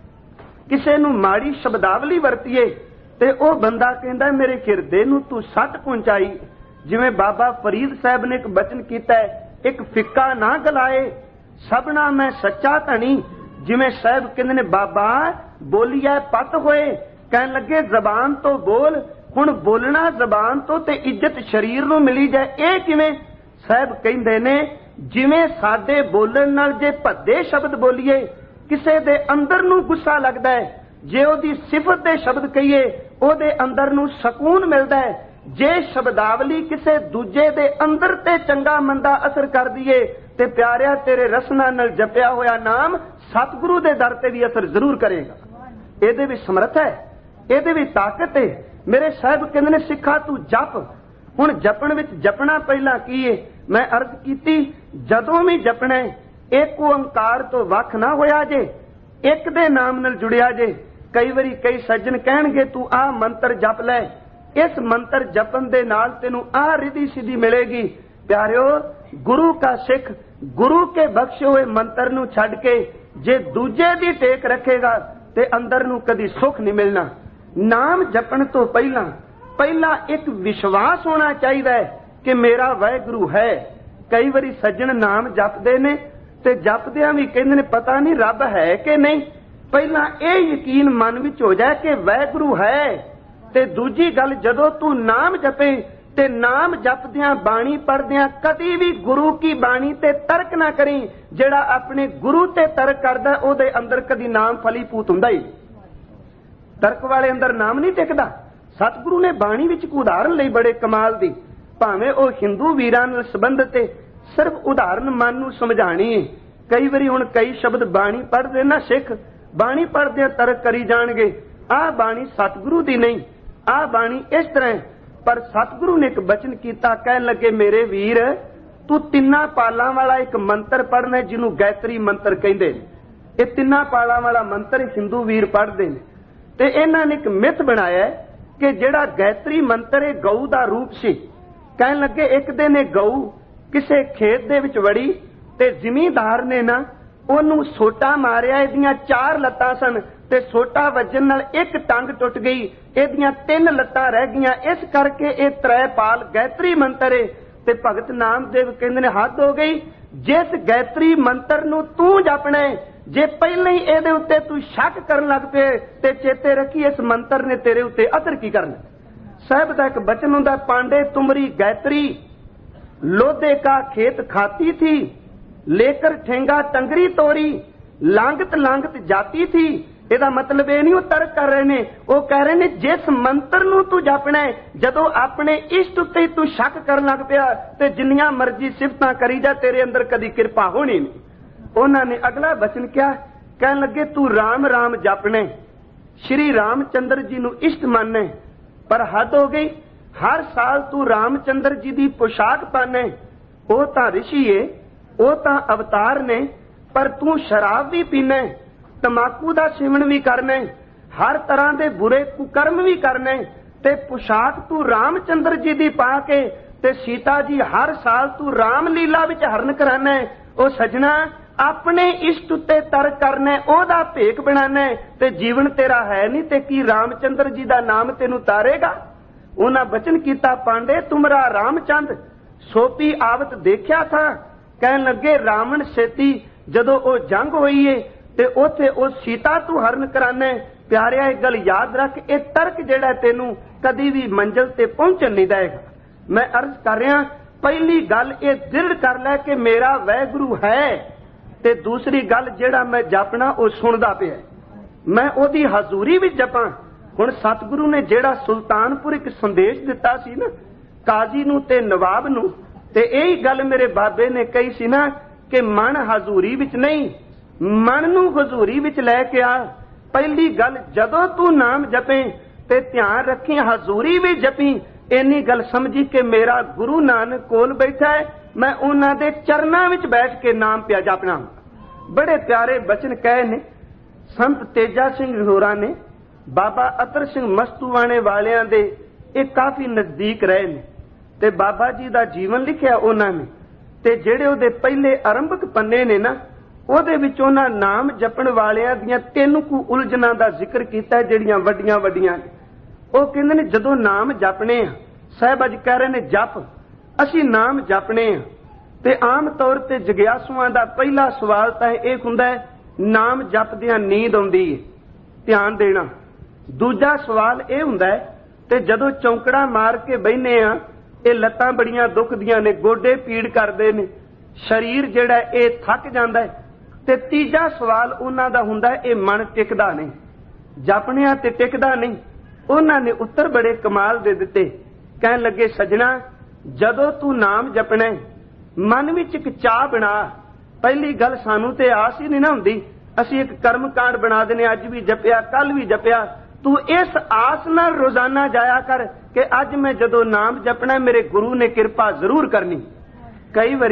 किसे नूं माड़ी शब्दावली वरतीए ते ਉਹ बंदा कहंदा मेरे हिरदे नूं तू सट पहुंचाई। जिवें बाबा फरीद साहब ने एक बचन कीता है, एक फिक्का ना गलाए सबना मैं सच्चा धनी। जिवें साहब कहंदे ने बाबा बोलिया पत होए, कहन लगे जबान तो बोल। हुण बोलना जबान तो ते इज्जत शरीर नूं मिली जाए, ਇਹ किवें? साहब कहंदे ने जिवें साडे बोलण नाल जे भद्दे शब्द बोलीए किसे दे अंदर नूं गुस्सा लगदा है, जे ओदी सिफत दे शब्द कहिए ओदे अंदर नूं सकून मिलदा है। जे शब्दावली किसे दूजे दे अंदर ते चंगा मंदा असर कर दीए ते प्यारिया तेरे रसना नाल जपिया होया नाम सतगुरु दे दर ते भी असर जरूर करेगा। ਇਹਦੇ ਵੀ ਸਮਰਥ ਹੈ, ਇਹਦੇ ਵੀ ਤਾਕਤ ਹੈ। ਮੇਰੇ ਸਾਹਿਬ ਕਹਿੰਦੇ ਨੇ ਸਿੱਖਾ ਤੂੰ ਜਪ। ਹੁਣ ਜਪਣ ਵਿੱਚ ਜਪਣਾ ਪਹਿਲਾਂ ਕੀ ਹੈ? ਮੈਂ ਅਰਜ਼ ਕੀਤੀ, ਜਦੋਂ ਵੀ ਜਪਣਾ एक ओंकार तो वख ना होया जे, एक दे नाम नाल जुड़िया जे। कई वारी कई सज्जन कहणगे तू आ मंत्र जप लै, इस मंत्र जपन दे नाल तेनू आ रिधि सिद्धि मिलेगी। प्यारिओ, गुरु का सिख गुरु के बख्शे हुए मंत्र नू छड्ड के जे दूजे दी टेक रखेगा ते अंदर नू कदी सुख नहीं मिलना। नाम जपण तो पहला एक विश्वास होना चाहिए कि मेरा वाहिगुरू है। कई बारी सज्जन नाम जपदे ने ते जपदियां भी कहंदे ने पता नहीं रब है कि नहीं। पहला ये यकीन मन विच हो जाए कि वाहिगुरू है, ते दूजी गल जदों तू नाम जपे ते नाम जपदियां बाणी पढ़दियां कदी भी गुरु की बाणी ते तर्क ना करी। जेड़ा अपने गुरु ते तर्क करदा ओदे अंदर कदी नाम फलीभूत हुंदा ही, तर्क वाले अंदर नाम नहीं टिकदा। सतगुरु ने बाणी विच उदाहरण लई बड़े कमाल दी, भावें ओ हिंदू वीरां नाल संबंधित है, सिर्फ उदाहरण मन नूं समझाणी है। कई वारी हुण कई शब्द बाणी पढ़दे ना सिख, बाणी पढ़दे तर्क करी जाणगे आ बाणी सतगुरु दी नहीं, आ बाणी इस तरह। पर सतगुरु ने एक बचन कीता, कह लगे मेरे वीर तू तिन्ना पालां वाला एक मंत्र पढ़ना जिन्हों गायत्री मंत्र कहंदे ने। ये तिन्ना पालां वाला मंत्र हिंदू वीर पढ़दे ने ते इन्हां ने एक मिथ बनाया कि जेड़ा गायत्री मंत्र है गऊ दा रूप सी। कह लगे एक दिन ये गऊ किसे खेत दे विच वड़ी ते जिमींदार ने ना ओनू सोटा मारिया। इहदियां 4 लत्तां सन ते सोटा वजन नाल एक टंग टुट गई, इहदियां 3 लत्तां रह गईयां। इस करके ये 3 पाल गायत्री मंत्र है। ते भगत नामदेव कहंदे ने हद हो गई, जिस गायत्री मंत्र नूं तू जपना है जे पहले ही इहदे उत्ते तू शक करन लग पे ते चेते रखी इस मंत्र ने तेरे उत्ते असर की करना। साहिब दा एक बचन हुंदा, पांडे तुमरी गायत्री लोधे का खेत खाती थी, लेकर ठेंगा टंगरी तोरी, लांगत लांगत जाती थी। ਇਹਦਾ मतलब ਇਹ नहीं वो तर्क कर रहे ने, वो कह रहे ने जिस मंत्र नूं तू जपना है जदों अपने इष्ट उत्ते तू शक करन लग पिया ते जिन्नियां मर्जी सिफतां करी जा तेरे अंदर कदी किरपा होनी नहीं। उन्होंने अगला वचन क्या कहन लगे, तू राम राम जपने, श्री रामचंद्र जी नूं इष्ट माने। पर हद हो गई, हर साल तू रामचंद्र जी दी पोशाक पाने। वो तां ऋषि है, वो तां अवतार ने, पर तू शराब भी पीना, तमाकू दा सेवन भी करना, हर तरह के बुरे कुकर्म भी करना ते पोशाक तू रामचंद्र जी दी पा के ते सीता जी हर साल तू रामलीला विच हरण कराना। ओ सजना अपने इष्ट उत्ते तर्क करना, ओदा भेक बनाना ते जीवन तेरा है नहीं ते की रामचंद्र जी दा नाम तेनू तारेगा। उन्हां वचन कीता, पांडे तुमरा रामचंद सोपी आवत देखिया था। कहन लगे रावण सेती जदों ओ जंग होई है ते उथे ओ सीता तू हरण कराना। प्यारिया एक गल याद रख, ये तर्क जेड़ा तेनू कदी भी मंजिल ते पहुंचन नहीं देगा। मैं अर्ज कर रहा, पहली गल ये दृढ़ कर लै कि मेरा वाहिगुरू है, ते दूसरी गल जेड़ा मैं जपना वो सुनदा पिया, मैं ओदी हजूरी विच जपां। हुण सतगुरु ने जेड़ा सुल्तानपुर एक संदेश दिता सी ना काजी नू ते नवाब नू, ते यही गल मेरे बाबे ने कही सी ना कि मन हजूरी विच नहीं, मन नू हजूरी विच लै के आ। पहली गल जदों तू नाम जपे ते ध्यान रखी हजूरी भी जपी। इन्नी गल समझी कि मेरा गुरु नानक कोल बैठा है, मैं उन्हां दे चरनां विच बैठ के नाम पिया जपना। बड़े प्यारे बचन कहे ने संत तेजा सिंह होरां ने, बाबा अतर सिंह मस्तूवाणे वालियां दे ਇਹ काफी नजदीक रहे ने ते बाबा जी दा जीवन लिखिया उन्हां ने, ते जेड़े ਉਹਦੇ ਪਹਿਲੇ आरंभक पन्ने ने ना ਉਹਦੇ ਵਿੱਚ ਉਹਨਾਂ नाम जपण वालियां ਦੀਆਂ 3 ਕੁ ਉਲਝਣਾਂ ਦਾ ਜ਼ਿਕਰ ਕੀਤਾ ਜਿਹੜੀਆਂ ਵੱਡੀਆਂ ਵੱਡੀਆਂ ਨੇ। ਉਹ ਕਹਿੰਦੇ ਨੇ ਜਦੋਂ ਨਾਮ ਜਪਣੇ ਆ, ਸਾਹਿਬ ਅੱਜ ਕਹਿ ਰਹੇ ਨੇ ਜਪ, ਅਸੀਂ ਨਾਮ ਜਪਣੇ ਆ ਤੇ ਆਮ ਤੌਰ ਤੇ ਜਗਿਆਸੂਆਂ ਦਾ ਪਹਿਲਾ ਸਵਾਲ ਤਾਂ ਇਹ ਹੁੰਦਾ ਹੈ ਨਾਮ ਜਪਦਿਆਂ ਨੀਂਦ ਆਉਂਦੀ ਹੈ, ਧਿਆਨ ਦੇਣਾ। ਦੂਜਾ ਸਵਾਲ ਇਹ ਹੁੰਦਾ ਹੈ ਤੇ ਜਦੋਂ ਚੌਂਕੜਾ ਮਾਰ ਕੇ ਬਹਿਨੇ ਆ ਇਹ ਲੱਤਾਂ ਬੜੀਆਂ ਦੁਖਦੀਆਂ ਨੇ, ਗੋਡੇ ਪੀੜ ਕਰਦੇ ਨੇ, ਸਰੀਰ ਜਿਹੜਾ ਇਹ ਥੱਕ ਜਾਂਦਾ ਹੈ। ਤੇ ਤੀਜਾ ਸਵਾਲ ਉਹਨਾਂ ਦਾ ਹੁੰਦਾ ਇਹ ਮਨ ਟਿਕਦਾ ਨਹੀਂ, ਜਪਣਿਆ ਤੇ ਟਿਕਦਾ ਨਹੀਂ। ਉਹਨਾਂ ਨੇ ਉੱਤਰ ਬੜੇ ਕਮਾਲ ਦੇ ਦਿੱਤੇ, ਕਹਿਣ ਲੱਗੇ ਸਜਣਾ ਜਦੋਂ ਤੂੰ ਨਾਮ ਜਪਣਾ ਮਨ ਵਿੱਚ ਇੱਕ ਚਾਹ ਬਣਾ। ਪਹਿਲੀ ਗੱਲ ਸਾਨੂੰ ਤੇ ਆਸ ਹੀ ਨਹੀਂ ਨਾ ਹੁੰਦੀ, ਅਸੀਂ ਇੱਕ ਕਰਮ ਕਾਂਡ ਬਣਾ ਦਿੰਦੇ, ਅੱਜ ਵੀ ਜਪਿਆ ਕੱਲ ਵੀ ਜਪਿਆ। ਤੂੰ ਇਸ ਆਸ ਨਾਲ ਰੋਜ਼ਾਨਾ ਜਾਇਆ ਕਰ ਕਿ ਅੱਜ ਮੈਂ ਜਦੋਂ ਨਾਮ ਜਪਣਾ ਮੇਰੇ ਗੁਰੂ ਨੇ ਕਿਰਪਾ ਜ਼ਰੂਰ ਕਰਨੀ। ਕਈ ਵਾਰੀ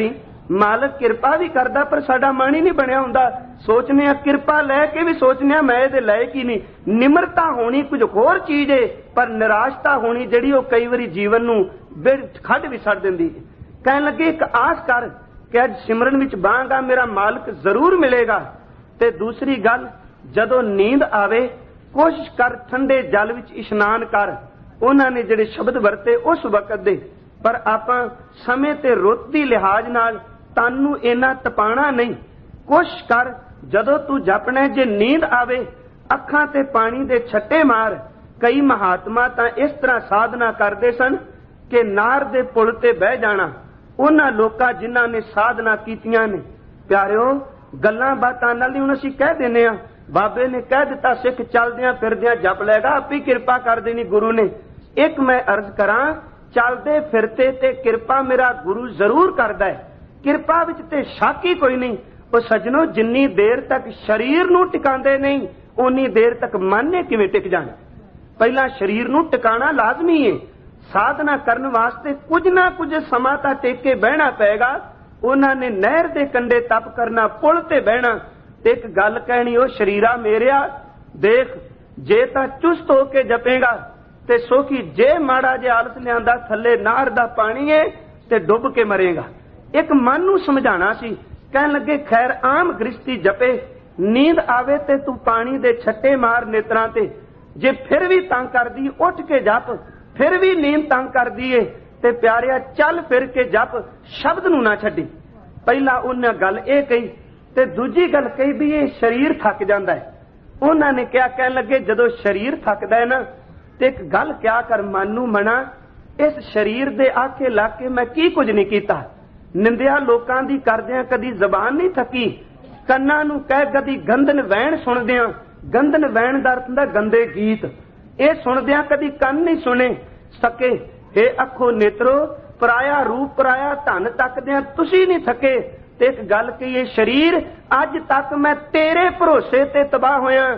मालिक किरपा भी करदा पर साडा मन ही नहीं बनया हुंदा। सोचने किरपा लैके भी सोचने मैं इहदे लायक ही नहीं। निमरता होनी कुछ होर चीज है, पर निराशता होनी जिहड़ी वो कई वारी जीवन नूं खड्ड भी सड़ दिंदी। कहण लगे एक आस कर कि अज सिमरन विच बांगा मेरा मालिक जरूर मिलेगा। ते दूसरी गल, जदों नींद आवे कोशिश कर ठंडे जल विच इशनान कर। उन्हां ने जिहड़े शब्द वरते उस वक्त दे, पर आपां समय ते रुत दी लिहाज नाल तन नूं इन्ना तपाणा नहीं। कोशिश कर जदों तू जपना, जे नींद आवे अखां ते पानी दे छट्टे मार। कई महात्मा तां इस तरह साधना करदे सन कि नार दे पुल ते बह जाना। उन्हां लोकां जिन्हां ने साधना कीतियां ने प्यारिओ, गल्लां बातां नाल ही हुण असीं कह दिंदे आ बाबे ने कह दिता सिख चलदियां फिरदियां जप लेगा, आपी किरपा कर देनी गुरु ने। एक मैं अर्ज करां, चलदे फिरते ते किरपा मेरा गुरु जरूर करदा है। किरपा विच ते शक ही कोई नहीं। ਉਹ सजनों, जिन्नी देर तक शरीर नूं टिकांदे नहीं उन्नी देर तक मन ने किवें टिक जाना। पहला शरीर नूं टिकाना लाजमी है। साधना करन वास्ते कुछ ना कुछ समा तां टेक के बहना पेगा। उन्हां ने नहर दे कंढे तप करना, पुल ते बहना। ते एक गल कहनी, ओ शरीरा मेरिया देख, जे तां चुस्त हो के जपेगा ते सोखी, जे माड़ा जे आलस लिआंदा थल्ले नाहर दा पानी है ते डुब के मरेगा। एक मन नूं समझाना सी। कहन लगे खैर आम गृहस्थी जपे, नींद आवे ते तू पानी दे छट्टे मार नेत्रां ते। जे फिर भी तंग करदी उठ के जप, फिर भी नींद तंग करदी है ते प्यारिया चल फिर के जप, शब्द नूं ना छड्डी। पहला उन्हें गल ये कही ते दूजी गल कही भी ये शरीर थक जांदा है। उन्हां ने क्या कहन लगे, जदों शरीर थकदा है ना ते एक गल क्या कर, मन नूं मना, इस शरीर दे आखे ला के मैं की कुछ नहीं कीता। निंदिया लोकां दी करदियां कदी जबान नहीं थकी। ਕੰਨਾਂ ਨੂੰ ਕਹਿ ਕਦੀ ਗੰਧਨ ਵਹਿਣ ਸੁਣਦਿਆਂ, ਗੰਧਨ ਵਹਿਣ ਦਾ ਅਰਥ ਹੁੰਦਾ ਗੰਦੇ ਗੀਤ, ਇਹ ਸੁਣਦਿਆਂ ਕਦੀ ਕੰਨ ਨਹੀਂ ਸੁਣੇ ਸਕੇ। हे ਅੱਖੋ ਨੇਤਰੋ, ਪਰਾਇਆ ਰੂਪ ਪਰਾਇਆ ਧਨ ਤੱਕਦਿਆਂ ਤੁਸੀਂ ਨਹੀਂ ਥਕੇ। ਤੇ ਇੱਕ ਗੱਲ ਕਹੀਏ, ਸਰੀਰ ਅੱਜ ਤੱਕ ਮੈਂ ਤੇਰੇ ਭਰੋਸੇ ਤੇ ਤਬਾਹ ਹੋਇਆ,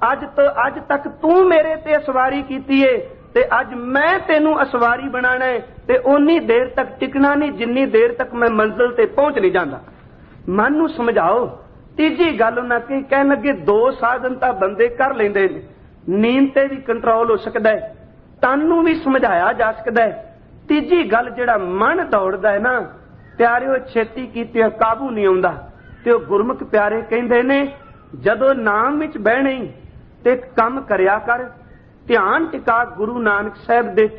ਅੱਜ ਤੱਕ ਤੂੰ ਮੇਰੇ ਤੇ ਅਸਵਾਰੀ ਕੀਤੀ ਏ ਤੇ ਅੱਜ ਮੈਂ ਤੈਨੂੰ ਅਸਵਾਰੀ ਬਣਾਣਾ ਹੈ ਤੇ ਉਨੀ ਦੇਰ ਤੱਕ ਟਿਕਣਾ ਨਹੀਂ ਜਿੰਨੀ ਦੇਰ ਤੱਕ ਮੈਂ ਮੰਜ਼ਿਲ ਤੇ ਪਹੁੰਚ ਨਹੀਂ ਜਾਂਦਾ। ਮਨ ਨੂੰ ਸਮਝਾਓ। ਤੀਜੀ ਗੱਲ ਉਹਨਾਂ ਕੀ ਕਹਿਣ ਲੱਗੇ, ਦੋ ਸਾਧਨ ਤਾਂ ਬੰਦੇ ਕਰ ਲੈਂਦੇ ਨੇ, ਨੀਂਦ ਤੇ ਵੀ ਕੰਟਰੋਲ ਹੋ ਸਕਦਾ ਹੈ, ਤਨ ਨੂੰ ਵੀ ਸਮਝਾਇਆ ਜਾ ਸਕਦਾ ਹੈ। ਤੀਜੀ ਗੱਲ ਜਿਹੜਾ ਮਨ ਦੌੜਦਾ ਹੈ ਨਾ ਪਿਆਰਿਓ, ਛੇਤੀ ਕੀਤੇ ਕਾਬੂ ਨਹੀਂ ਆਉਂਦਾ। ਤੇ ਉਹ ਗੁਰਮੁਖ ਪਿਆਰੇ ਕਹਿੰਦੇ ਨੇ, ਜਦੋਂ ਨਾਮ ਵਿੱਚ ਬਹਿਣੇ ਤੇ ਕੰਮ ਕਰਿਆ ਕਰ, ਧਿਆਨ ਟਿਕਾ ਗੁਰੂ ਨਾਨਕ ਸਾਹਿਬ ਦੇ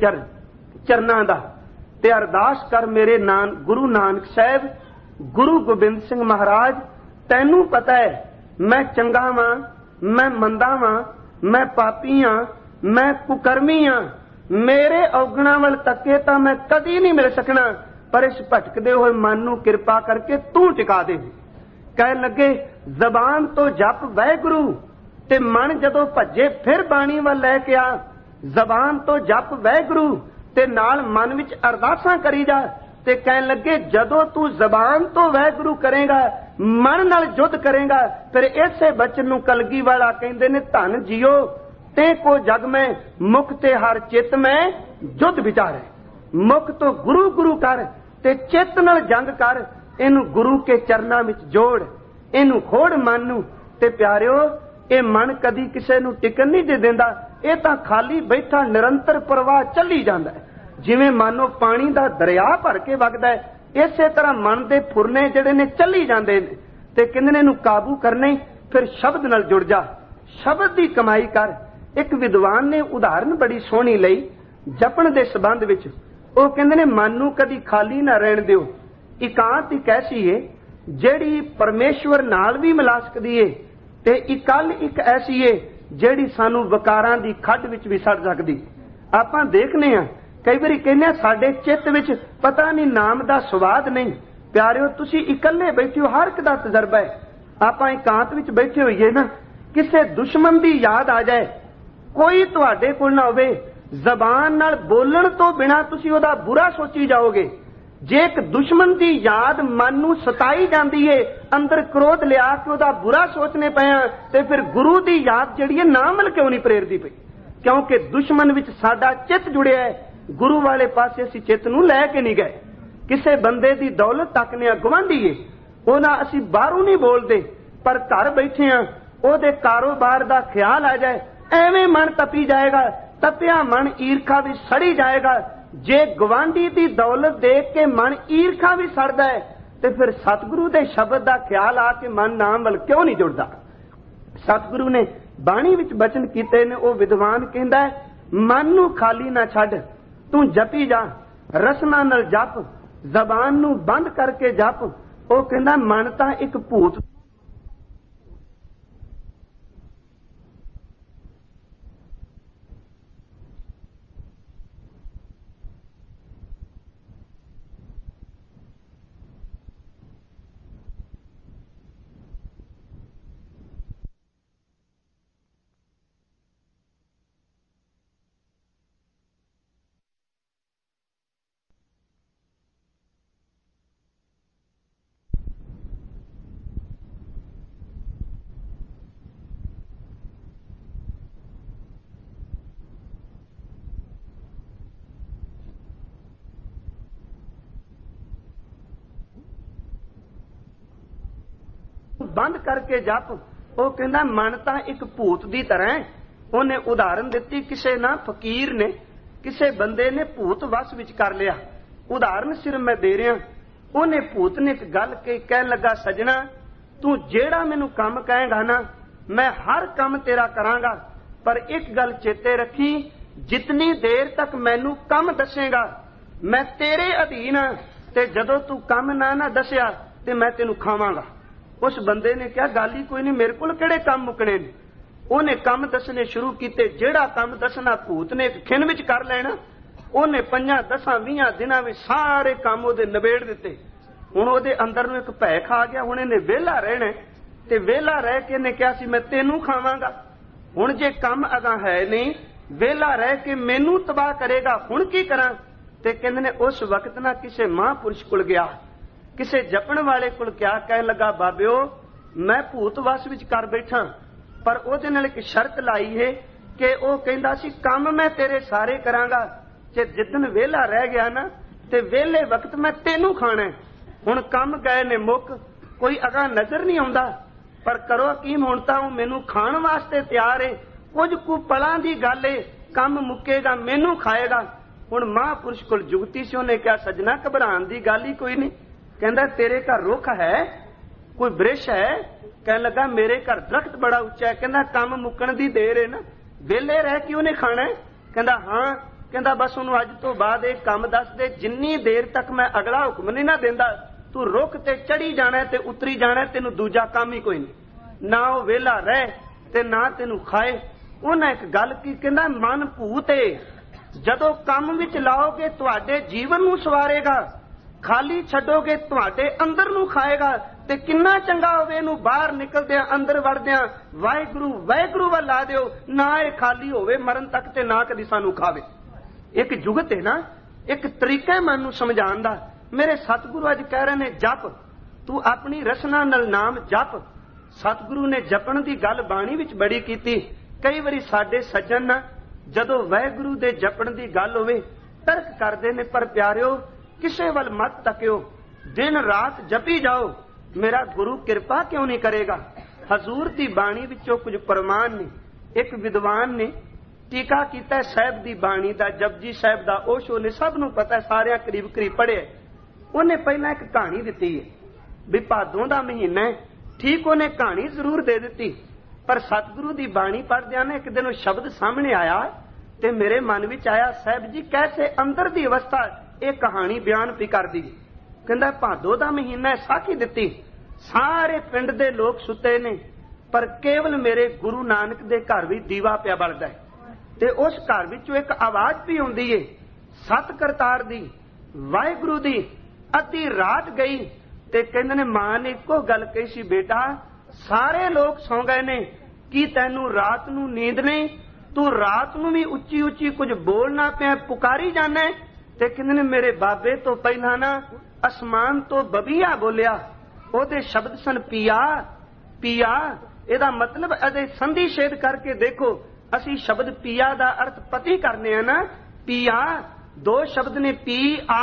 ਚਰਨਾਂ ਦਾ ਤੇ ਅਰਦਾਸ ਕਰ, ਮੇਰੇ ਗੁਰੂ ਨਾਨਕ ਸਾਹਿਬ, ਗੁਰੂ ਗੋਬਿੰਦ ਸਿੰਘ ਮਹਾਰਾਜ, ਤੈਨੂੰ ਪਤਾ ਹੈ ਮੈਂ ਚੰਗਾ ਵਾਂ, ਮੈਂ ਮੰਦਾ ਵਾਂ, ਮੈਂ ਪਾਪੀ ਹਾਂ, ਮੈਂ ਕੁਕਰਮੀ ਹਾਂ, ਮੇਰੇ ਔਗਣਾਂ ਵੱਲ ਤੱਕੇ ਤਾਂ ਮੈਂ ਕਦੀ ਨਹੀਂ ਮਿਲ ਸਕਣਾ, ਪਰ ਇਸ ਭਟਕਦੇ ਹੋਏ ਮਨ ਨੂੰ ਕਿਰਪਾ ਕਰਕੇ ਤੂੰ ਟਿਕਾ ਦੇ। ਕਹਿਣ ਲੱਗੇ, ਜ਼ਬਾਨ ਤੋਂ ਜਪ ਵਾਹਿਗੁਰੂ ਤੇ ਮਨ ਜਦੋਂ ਭੱਜੇ ਫਿਰ ਬਾਣੀ ਵੱਲ ਲੈ ਕੇ ਆ। ਜ਼ਬਾਨ ਤੋਂ ਜਪ ਵਾਹਿਗੁਰੂ ਤੇ ਨਾਲ ਮਨ ਵਿੱਚ ਅਰਦਾਸਾਂ ਕਰੀ ਜਾ। ਤੇ ਕਹਿਣ ਲੱਗੇ, ਜਦੋਂ ਤੂੰ ਜ਼ਬਾਨ ਤੋਂ ਵਾਹਿਗੁਰੂ ਕਰੇਗਾ, ਮਨ ਨਾਲ ਜੁੱਧ ਕਰੇਗਾ, ਫਿਰ ਇਸੇ ਬਚਨ ਨੂੰ ਕਲਗੀ ਵਾਲਾ ਕਹਿੰਦੇ ਨੇ, ਧਨ ਜੀਓ ਤੇ ਕੋ ਜਗ ਮੈਂ ਮੁਖ ਤੇ ਹਰ ਚਿੱਤ ਮੈਂ ਜੁੱਧ ਵਿਚਾਰੇ। ਮੁਖ ਤੋਂ ਗੁਰੂ ਗੁਰੂ ਕਰ ਤੇ ਚਿੱਤ ਨਾਲ ਜੰਗ ਕਰ, ਇਹਨੂੰ ਗੁਰੂ ਕੇ ਚਰਨਾਂ ਵਿੱਚ ਜੋੜ, ਇਹਨੂੰ ਖੋੜ ਮਨ ਨੂੰ। ਤੇ ਪਿਆਰਿਓ, ਇਹ ਮਨ ਕਦੀ ਕਿਸੇ ਨੂੰ ਟਿਕਣ ਨਹੀਂ ਦੇ ਦਿੰਦਾ, ਇਹ ਤਾਂ ਖਾਲੀ ਬੈਠਾ ਨਿਰੰਤਰ ਪ੍ਰਵਾਹ ਚੱਲੀ ਜਾਂਦਾ ਹੈ। ਜਿਵੇਂ ਮਾਨੋ ਪਾਣੀ ਦਾ ਦਰਿਆ ਭਰ ਕੇ ਵਗਦਾ ਹੈ, ਇਸੇ ਤਰ੍ਹਾਂ ਮਨ ਦੇ ਫੁਰਨੇ ਜਿਹੜੇ ਨੇ ਚੱਲੀ ਜਾਂਦੇ ਨੇ। ਤੇ ਕਹਿੰਦੇ ਨੇ ਇਹਨੂੰ ਕਾਬੂ ਕਰਨੇ, ਫਿਰ ਸ਼ਬਦ ਨਾਲ ਜੁੜ ਜਾ, ਸ਼ਬਦ ਦੀ ਕਮਾਈ ਕਰ। ਇੱਕ ਵਿਦਵਾਨ ਨੇ ਉਦਾਹਰਨ ਬੜੀ ਸੋਹਣੀ ਲਈ ਜਪਣ ਦੇ ਸੰਬੰਧ ਵਿੱਚ। ਉਹ ਕਹਿੰਦੇ ਨੇ, ਮਨ ਨੂੰ ਕਦੀ ਖਾਲੀ ਨਾ ਰਹਿਣ ਦਿਓ। ਇਕਾਂਤ ਇੱਕ ਐਸੀ ਏ ਜਿਹੜੀ ਪਰਮੇਸ਼ਵਰ ਨਾਲ ਵੀ ਮਿਲਾ ਸਕਦੀ ਏ, ਤੇ ਇਕੱਲ ਇੱਕ ਐਸੀ ਏ ਜਿਹੜੀ ਸਾਨੂੰ ਵਿਕਾਰਾਂ ਦੀ ਖੱਡ ਵਿੱਚ ਵੀ ਸੜ ਸਕਦੀ। ਆਪਾਂ ਦੇਖਨੇ ਆ ਕਈ ਵਾਰੀ ਕਹਿੰਦੇ ਆ ਸਾਡੇ ਚਿੱਤ ਵਿੱਚ ਪਤਾ ਨਹੀਂ ਨਾਮ ਦਾ ਸਵਾਦ ਨਹੀਂ। ਪਿਆਰਿਓ, ਤੁਸੀਂ ਇਕੱਲੇ ਬੈਠੇ ਹੋ, ਹਰ ਇੱਕ ਦਾ ਤਜਰਬਾ ਹੈ। ਆਪਾਂ ਇਕਾਂਤ ਵਿੱਚ ਬੈਠੇ ਹੋਈਏ ਨਾ, ਕਿਸੇ ਦੁਸ਼ਮਣ ਦੀ ਯਾਦ ਆ ਜਾਏ, ਕੋਈ ਤੁਹਾਡੇ ਕੋਲ ਨਾ ਹੋਵੇ, ਜ਼ਬਾਨ ਨਾਲ ਬੋਲਣ ਤੋਂ ਬਿਨਾਂ ਤੁਸੀਂ ਉਹਦਾ ਬੁਰਾ ਸੋਚੀ ਜਾਓਗੇ। ਜੇ ਇੱਕ ਦੁਸ਼ਮਣ ਦੀ ਯਾਦ ਮਨ ਨੂੰ ਸਤਾਈ ਜਾਂਦੀ ਏ, ਅੰਦਰ ਕ੍ਰੋਧ ਲਿਆ ਕੇ ਉਹਦਾ ਬੁਰਾ ਸੋਚਨੇ ਪਿਆ, ਤੇ ਫਿਰ ਗੁਰੂ ਦੀ ਯਾਦ ਜਿਹੜੀ ਹੈ ਨਾ ਮਿਲ ਕਿਉਂ ਨਹੀਂ ਪ੍ਰੇਰਦੀ ਪਈ? ਕਿਉਂਕਿ ਦੁਸ਼ਮਣ ਵਿੱਚ ਸਾਡਾ ਚਿੱਤ ਜੁੜਿਆ ਹੈ, ਗੁਰੂ ਵਾਲੇ ਪਾਸੇ ਅਸੀਂ ਚਿੱਤ ਨੂੰ ਲੈ ਕੇ ਨਹੀਂ ਗਏ। ਕਿਸੇ ਬੰਦੇ ਦੀ ਦੌਲਤ ਤੱਕਨੇ ਆ ਗਵਾਂਢੀਏ, ਉਹਨਾਂ ਅਸੀਂ ਬਾਹਰੋਂ ਨਹੀਂ ਬੋਲਦੇ, ਪਰ ਘਰ ਬੈਠੇ ਆ ਉਹਦੇ ਕਾਰੋਬਾਰ ਦਾ ਖਿਆਲ ਆ ਜਾਏ, ਐਵੇਂ ਮਨ ਤਪੀ ਜਾਏਗਾ। ਤਪਿਆ ਮਨ ਈਰਖਾ ਵਿੱਚ ਸੜੀ ਜਾਏਗਾ। ਜੇ ਗਵਾਂਢੀ ਦੀ ਦੌਲਤ ਦੇਖ ਕੇ ਮਨ ਈਰਖਾ ਵੀ ਸੜਦਾ ਹੈ, ਤੇ ਫਿਰ ਸਤਿਗੁਰੂ ਦੇ ਸ਼ਬਦ ਦਾ ਖਿਆਲ ਆ ਕੇ ਮਨ ਨਾਮ ਵੱਲ ਕਿਉਂ ਨਹੀਂ ਜੁੜਦਾ? ਸਤਿਗੁਰੂ ਨੇ ਬਾਣੀ ਵਿੱਚ ਬਚਨ ਕੀਤੇ ਨੇ। ਉਹ ਵਿਦਵਾਨ ਕਹਿੰਦਾ ਮਨ ਨੂੰ ਖਾਲੀ ਨਾ ਛੱਡ, ਤੂੰ ਜਪੀ ਜਾ, ਰਸਨਾ ਨਾਲ ਜਪ, ਜ਼ਬਾਨ ਨੂੰ ਬੰਦ ਕਰਕੇ ਜਪ। ਉਹ ਕਹਿੰਦਾ ਮਨ ਤਾਂ ਇੱਕ ਭੂਤ ਬੰਦ ਕਰਕੇ ਜਪ। ਉਹ ਕਹਿੰਦਾ ਮਨ ਤਾਂ ਇੱਕ ਭੂਤ ਦੀ ਤਰ੍ਹਾਂ ਹੈ। ਉਹਨੇ ਉਦਾਹਰਨ ਦਿੱਤੀ, ਕਿਸੇ ਨਾ ਫਕੀਰ ਨੇ ਕਿਸੇ ਬੰਦੇ ਨੇ ਭੂਤ ਵਸ ਵਿੱਚ ਕਰ ਲਿਆ। ਉਦਾਹਰਨ ਸਿਰ ਮੈਂ ਦੇ ਰਿਹਾ। ਉਹਨੇ ਭੂਤ ਨੇ ਇੱਕ ਗੱਲ ਕਹਿਣ ਲੱਗਾ, ਸਜਣਾ ਤੂੰ ਜਿਹੜਾ ਮੈਨੂੰ ਕੰਮ ਕਹੇਗਾ ਨਾ, ਮੈਂ ਹਰ ਕੰਮ ਤੇਰਾ ਕਰਾਂਗਾ, ਪਰ ਇੱਕ ਗੱਲ ਚੇਤੇ ਰੱਖੀ, ਜਿਤਨੀ ਦੇਰ ਤੱਕ ਮੈਨੂੰ ਕੰਮ ਦੱਸੇਗਾ ਮੈਂ ਤੇਰੇ ਅਧੀਨ ਹਾਂ, ਤੇ ਜਦੋਂ ਤੂੰ ਕੰਮ ਨਾ ਦੱਸਿਆ ਤੇ ਮੈਂ ਤੈਨੂੰ ਖਾਵਾਂਗਾ। ਉਸ ਬੰਦੇ ਨੇ ਕਿਹਾ ਗੱਲ ਹੀ ਕੋਈ ਨਹੀਂ, ਮੇਰੇ ਕੋਲ ਕਿਹੜੇ ਕੰਮ ਮੁੱਕਣੇ ਨੇ। ਉਹਨੇ ਕੰਮ ਦੱਸਣੇ ਸ਼ੁਰੂ ਕੀਤੇ। ਜਿਹੜਾ ਕੰਮ ਦੱਸਣਾ ਭੂਤ ਨੇ ਇੱਕ ਖਿਣ ਵਿੱਚ ਕਰ ਲੈਣਾ। ਉਹਨੇ 5, 10, 20 ਦਿਨਾਂ ਵਿੱਚ ਸਾਰੇ ਕੰਮ ਉਹਦੇ ਨਿਬੇੜ ਦਿੱਤੇ। ਹੁਣ ਉਹਦੇ ਅੰਦਰ ਨੂੰ ਇੱਕ ਭੈ ਖਾ ਗਿਆ। ਹੁਣ ਇਹਨੇ ਵਿਹਲਾ ਰਹਿਣਾ, ਤੇ ਵਿਹਲਾ ਰਹਿ ਕੇ ਇਹਨੇ ਕਿਹਾ ਸੀ ਮੈਂ ਤੈਨੂੰ ਖਾਵਾਂਗਾ। ਹੁਣ ਜੇ ਕੰਮ ਅਗਾ ਹੈ ਨਹੀਂ, ਵਿਹਲਾ ਰਹਿ ਕੇ ਮੈਨੂੰ ਤਬਾਹ ਕਰੇਗਾ, ਹੁਣ ਕੀ ਕਰਾਂ? ਤੇ ਕਹਿੰਦੇ ਨੇ ਉਸ ਵਕਤ ਨਾ ਕਿਸੇ ਮਹਾਂਪੁਰਸ਼ ਕੋਲ ਗਿਆ, ਕਿਸੇ ਜਪਣ ਵਾਲੇ ਕੋਲ ਕਿਹਾ, ਕਹਿਣ ਲੱਗਾ ਬਾਬਿਓ ਮੈਂ ਭੂਤ ਵਸ ਵਿੱਚ ਕਰ ਬੈਠਾ, ਪਰ ਉਹਦੇ ਨਾਲ ਇੱਕ ਸ਼ਰਤ ਲਾਈ ਹੈ ਕਿ ਉਹ ਕਹਿੰਦਾ ਸੀ ਕੰਮ ਮੈਂ ਤੇਰੇ ਸਾਰੇ ਕਰਾਂਗਾ, ਜੇ ਜਿੱਦਣ ਵਿਹਲਾ ਰਹਿ ਗਿਆ ਨਾ ਤੇ ਵਿਹਲੇ ਵਕਤ ਮੈਂ ਤੈਨੂੰ ਖਾਣਾ। ਹੁਣ ਕੰਮ ਗਏ ਨੇ ਮੁੱਕ, ਕੋਈ ਅਗਾ ਨਜ਼ਰ ਨਹੀਂ ਆਉਂਦਾ, ਪਰ ਕਰੋ ਕੀ, ਹੁਣ ਤਾਂ ਉਹ ਮੈਨੂੰ ਖਾਣ ਵਾਸਤੇ ਤਿਆਰ ਏ। ਕੁਝ ਕੁ ਪਲਾਂ ਦੀ ਗੱਲ ਏ, ਕੰਮ ਮੁੱਕੇਗਾ ਮੈਨੂੰ ਖਾਏਗਾ। ਹੁਣ ਮਹਾਂਪੁਰਸ਼ ਕੋਲ ਜੁਗਤੀ ਸੀ। ਉਹਨੇ ਕਿਹਾ ਸਜਣਾ ਘਬਰਾਉਣ ਦੀ ਗੱਲ ਹੀ ਕੋਈ ਨਹੀਂ। ਕਹਿੰਦਾ ਤੇਰੇ ਘਰ ਰੁੱਖ ਹੈ, ਕੋਈ ਬ੍ਰਿਸ਼ ਹੈ? ਕਹਿਣ ਲੱਗਾ ਮੇਰੇ ਘਰ ਦਰਖਤ ਬੜਾ ਉੱਚਾ ਹੈ। ਕਹਿੰਦਾ ਕੰਮ ਮੁੱਕਣ ਦੀ ਦੇਰ ਹੈ ਨਾ, ਵਿਹਲੇ ਰਹਿ ਕੇ ਉਹਨੇ ਖਾਣਾ ਹੈ? ਕਹਿੰਦਾ ਹਾਂ। ਕਹਿੰਦਾ ਬਸ ਉਹਨੂੰ ਅੱਜ ਤੋਂ ਬਾਅਦ ਇਹ ਕੰਮ ਦੱਸ ਦੇ, ਜਿੰਨੀ ਦੇਰ ਤੱਕ ਮੈਂ ਅਗਲਾ ਹੁਕਮ ਨਹੀਂ ਨਾ ਦਿੰਦਾ, ਤੂੰ ਰੁੱਖ ਤੇ ਚੜੀ ਜਾਣਾ ਤੇ ਉਤਰੀ ਜਾਣਾ, ਤੈਨੂੰ ਦੂਜਾ ਕੰਮ ਹੀ ਕੋਈ ਨਹੀਂ। ਨਾ ਉਹ ਵਿਹਲਾ ਰਹਿ ਤੇ ਨਾ ਤੈਨੂੰ ਖਾਏ। ਉਹਨੇ ਇੱਕ ਗੱਲ ਕੀ, ਕਹਿੰਦਾ ਮਨ ਭੂਤ ਏ, ਜਦੋਂ ਕੰਮ ਵਿੱਚ ਲਾਓਗੇ ਤੁਹਾਡੇ ਜੀਵਨ ਨੂੰ ਸਵਾਰੇਗਾ, ਖਾਲੀ ਛੱਡੋਗੇ ਤੁਹਾਡੇ ਅੰਦਰ ਨੂੰ ਖਾਏਗਾ। ਤੇ ਕਿੰਨਾ ਚੰਗਾ ਹੋਵੇ ਇਹਨੂੰ ਬਾਹਰ ਨਿਕਲਦਿਆਂ ਅੰਦਰ ਵੜਦਿਆਂ ਵਾਹਿਗੁਰੂ ਵਾਹਿਗੁਰੂ ਵੱਲ ਲਾ ਦਿਓ, ਨਾ ਇਹ ਖਾਲੀ ਹੋਵੇ ਮਰਨ ਤੱਕ ਤੇ ਨਾ ਕਦੀ ਸਾਨੂੰ ਖਾਵੇ। ਇੱਕ ਜੁਗਤ ਹੈ ਨਾ, ਇੱਕ ਤਰੀਕਾ ਹੈ ਮਨ ਨੂੰ ਸਮਝਾਉਣ ਦਾ। ਮੇਰੇ ਸਤਿਗੁਰੂ ਅੱਜ ਕਹਿ ਰਹੇ ਨੇ ਜਪ, ਤੂੰ ਆਪਣੀ ਰਸਨਾ ਨਾਲ ਨਾਮ ਜਪ। ਸਤਿਗੁਰੂ ਨੇ ਜਪਣ ਦੀ ਗੱਲ ਬਾਣੀ ਵਿੱਚ ਬੜੀ ਕੀਤੀ। ਕਈ ਵਾਰੀ ਸਾਡੇ ਸੱਜਣ ਨਾ ਜਦੋਂ ਵਾਹਿਗੁਰੂ ਦੇ ਜਪਣ ਦੀ ਗੱਲ ਹੋਵੇ ਤਰਕ ਕਰਦੇ ਨੇ, ਪਰ ਪਿਆਰਿਓ ਕਿਸੇ ਵੱਲ ਮਤ ਤੱਕਿਓ, ਦਿਨ ਰਾਤ ਜਪੀ ਜਾਓ, ਮੇਰਾ ਗੁਰੂ ਕਿਰਪਾ ਕਿਉਂ ਨਹੀਂ ਕਰੇਗਾ। ਹਜ਼ੂਰ ਦੀ ਬਾਣੀ ਵਿੱਚੋਂ ਕੁਝ ਪ੍ਰਮਾਣ ਨੇ। ਇੱਕ ਵਿਦਵਾਨ ਨੇ ਟੀਕਾ ਕੀਤਾ ਸਾਹਿਬ ਦੀ ਬਾਣੀ ਦਾ, ਜਪਜੀ ਸਾਹਿਬ ਦਾ, ਓਸ਼ੋ ਨੇ, ਸਭ ਨੂੰ ਪਤਾ, ਸਾਰਿਆਂ ਕਰੀਬ ਕਰੀਬ ਪੜ੍ਹਿਆ। ਉਹਨੇ ਪਹਿਲਾਂ ਇੱਕ ਕਹਾਣੀ ਦਿੱਤੀ ਹੈ ਵੀ ਭਾਦੋਂ ਦਾ ਮਹੀਨਾ ਹੈ, ਠੀਕ ਉਹਨੇ ਕਹਾਣੀ ਜ਼ਰੂਰ ਦੇ ਦਿੱਤੀ, ਪਰ ਸਤਿਗੁਰੂ ਦੀ ਬਾਣੀ ਪੜ੍ਹਦਿਆਂ ਨੇ ਇੱਕ ਦਿਨ ਉਹ ਸ਼ਬਦ ਸਾਹਮਣੇ ਆਇਆ ਤੇ ਮੇਰੇ ਮਨ ਵਿੱਚ ਆਇਆ, ਸਾਹਿਬ ਜੀ ਕੈਸੇ ਅੰਦਰ ਦੀ ਅਵਸਥਾ ਇਹ ਕਹਾਣੀ ਬਿਆਨ ਵੀ ਕਰਦੀ। ਕਹਿੰਦਾ ਭਾਦੋਂ ਦਾ ਮਹੀਨਾ, ਸਾਖੀ ਦਿੱਤੀ, ਸਾਰੇ ਪਿੰਡ ਦੇ ਲੋਕ ਸੁੱਤੇ ਨੇ, ਪਰ ਕੇਵਲ ਮੇਰੇ ਗੁਰੂ ਨਾਨਕ ਦੇ ਘਰ ਵਿੱਚ ਦੀਵਾ ਪਿਆ ਬਲਦਾ ਹੈ, ਤੇ ਉਸ ਘਰ ਵਿੱਚੋਂ ਇੱਕ ਆਵਾਜ਼ ਵੀ ਆਉਂਦੀ ਏ ਸਤ ਕਰਤਾਰ ਦੀ, ਵਾਹਿਗੁਰੂ ਦੀ। ਅੱਧੀ ਰਾਤ ਗਈ ਤੇ ਕਹਿੰਦੇ ਨੇ ਮਾਂ ਨੇ ਇੱਕੋ ਗੱਲ ਕਹੀ ਸੀ, ਬੇਟਾ ਸਾਰੇ ਲੋਕ ਸੌਂ ਗਏ ਨੇ, ਕੀ ਤੈਨੂੰ ਰਾਤ ਨੂੰ ਨੀਂਦ ਨਹੀਂ? ਤੂੰ ਰਾਤ ਨੂੰ ਵੀ ਉੱਚੀ ਉੱਚੀ ਕੁਝ ਬੋਲਣਾ ਪਿਆ, ਪੁਕਾਰੀ ਜਾਣਾ। ਤੇ ਕਹਿੰਦੇ ਨੇ ਮੇਰੇ ਬਾਬੇ ਤੋਂ ਪਹਿਲਾਂ ਨਾ ਅਸਮਾਨ ਤੋਂ ਬਬੀਆ ਬੋਲਿਆ, ਉਹਦੇ ਸ਼ਬਦ ਸਨ ਪੀਆ ਪੀਆ। ਇਹਦਾ ਮਤਲਬ ਇਹਦੇ ਸੰਧੀ ਛੇਦ ਕਰਕੇ ਦੇਖੋ, ਅਸੀਂ ਸ਼ਬਦ ਪੀਆ ਦਾ ਅਰਥ ਪਤੀ ਕਰਨੇ ਆ ਨਾ, ਪੀਆ। ਦੋ ਸ਼ਬਦ ਨੇ ਪੀ ਆ,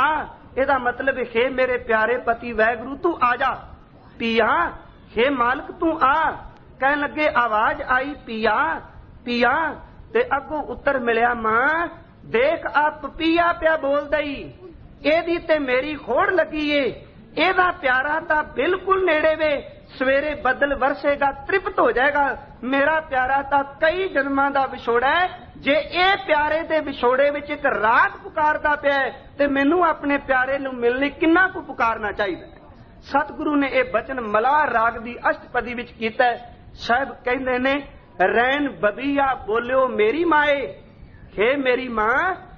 ਇਹਦਾ ਮਤਲਬ ਹੈ ਮੇਰੇ ਪਿਆਰੇ ਪਤੀ ਵੈਗੁਰੂ ਤੂੰ ਆ ਜਾ। ਪੀਆ हे मालिक तू आ। कहन लगे आवाज आई पिया पिया, ते अगों उत्तर मिलिया मां देख आ पपीया पिया बोल दई, एदी ते मेरी होड़ लगी है, एदा प्यारा ता बिल्कुल नेड़े वे, सवेरे बदल वरसेगा तृप्त हो जाएगा, मेरा प्यारा ता कई जन्मां दा विछोड़ा है, जे ए प्यारे दे विछोड़े विच एक रात पुकारदा पिया ते मैनू अपने प्यारे नू मिलने किन्ना कु पुकारना चाहिए। सतगुरु ने यह बचन मलाह राग दी अष्टपदी विच कीता। साहब कहंदे ने रैन बबीया बोलियो मेरी माए, हे मेरी मां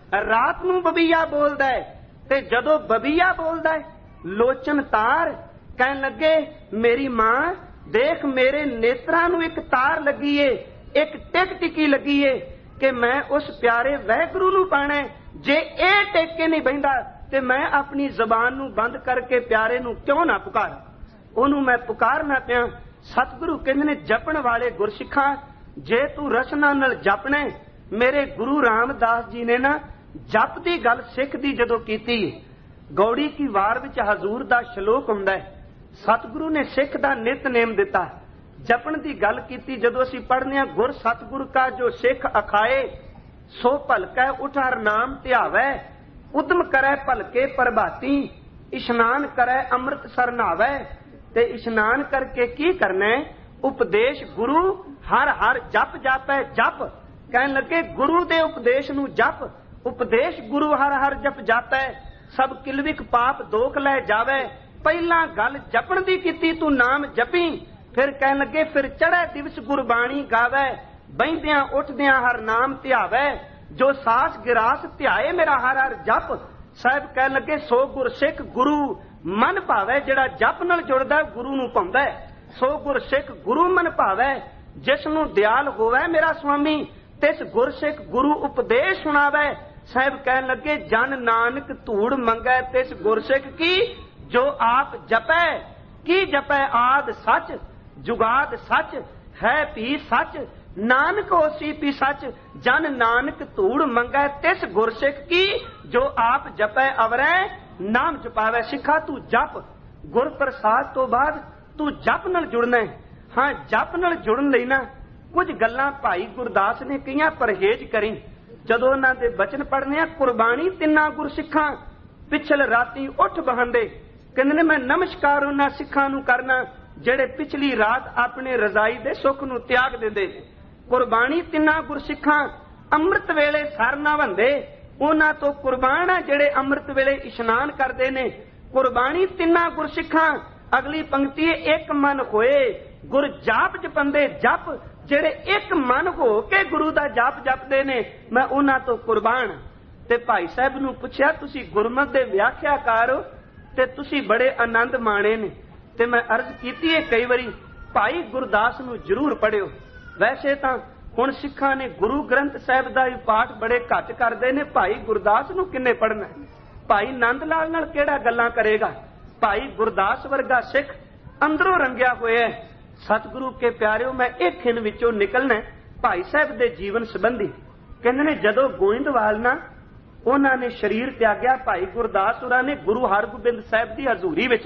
रात नू बबीया बोलदा है, ते जदों बबीया बोलदा है लोचन तार, कहन लगे मेरी मां देख मेरे नेत्रां नू एक तार लगी है, एक टिक टिकी लगी है कि मैं उस प्यारे वैगुरू नू पाना है, जे ए टेके नहीं बहिंदा ते मैं अपनी जबान नू बंद करके प्यारे नू क्यों ना पुकार, ओनू मैं पुकारना पिया। सतगुरु कहंदे ने जपण वाले गुरसिखां जे तू रसना नाल जपना, मेरे गुरु रामदास जी ने ना जप दी गल सिख दी जदों कीती, गौड़ी की वार विच हजूर दा श्लोक हुंदा है, सतगुरु ने सिख दा नितनेम दिता। जपण दी गल कीती जदों असीं पढ़ने आ गुर सतगुरु का जो सिख अखाए, सो भलकै उठार नाम ध्यावै, उद्यम करे भलके प्रभाती, इशनान करे अमृत सर नहावै, ते इशनान करके की करना है उपदेश गुरु हर हर जप जापै जप, कहन लगे गुरु दे उपदेश नू जप, उपदेश गुरु हर हर जप जापै, सब किलविक पाप दोख लै जावै। पहला गल जपण दी कीती तू नाम जपी, फिर कहन लगे फिर चढ़े दिवस गुरबाणी गावै, बहिंदियां उठदियां हर नाम ध्यावै, जो सास गिरास ध्याए मेरा हर हर जप। साहब कहन लगे सो गुर सिख गुरु मन भावै, जेड़ा जप नाल जुड़दा गुरु नू पाउंदा है, सो गुर सिख गुरु मन भावै, जिस नू दयाल होवै मेरा स्वामी, तिस गुर सिख गुरु उपदेश सुनावै। साहब कहन लगे जन नानक धूड़ मंगै तिस गुर सिख की, जो आप जपै की जपै आद सच, जुगाद सच है भी सच, नानक होसी भी सच, जन नानक धूड़ मंगै तिस गुरसिख की, जो आप जपै अवरै नाम जपावै। सिखा तू जप, गुर प्रसाद तो बाद तू जप नाल जुड़ना है। हाँ जप नाल जुड़न लई ना कुछ गल्लां भाई गुरदास ने कईयां परहेज करी, जदों उन्हां दे बचन पढ़ने आ कुर्बानी तिन्ना गुरसिखां पिछल राती उठ बहंदे, कहंदे ने मैं नमस्कार उन्हां सिखां नू करना ਜਿਹੜੇ पिछली रात अपने रजाई दे सुख नू त्याग दिंदे। कुर्बानी तिन्ना गुरसिखां अमृत वेले सर ना वंदे, उन्हां तो कुर्बान आ ਜਿਹੜੇ अमृत वेले इशनान करदे ने। कुर्बानी तिन्ना गुरसिखां, अगली पंक्ति एक मन होए गुर जाप जपंदे जप, ਜਿਹੜੇ एक मन हो के गुरु दा जाप जपदे ने, मैं उन्हां तो कुर्बान। ते भाई साहब नू पुछया तुसी गुरमत दे व्याख्याकार हो ते तुसी बड़े आनंद माणे ने, ते मैं अर्ज कीती है कई बारी भाई गुरदास नू जरूर पढ़ियो। वैसे तां हुण सिखां ने गुरु ग्रंथ साहिब दा भी पाठ बड़े घट करदे ने, भाई गुरदास नू किन्ने पढ़ना है, भाई नंद लाल नाल किहड़ा गल्लां करेगा। भाई गुरदास वर्गा सिख अंदरों रंगिया होया है। सतगुरु के प्यारिओ मैं एक खिन विचों निकलना भाई साहब दे जीवन संबंधी। कहंदे ने जदों गोइंदवाल ना उन्हां ने शरीर त्याग्या, भाई गुरदास होरां ने गुरु हरगोबिंद साहिब दी हजूरी विच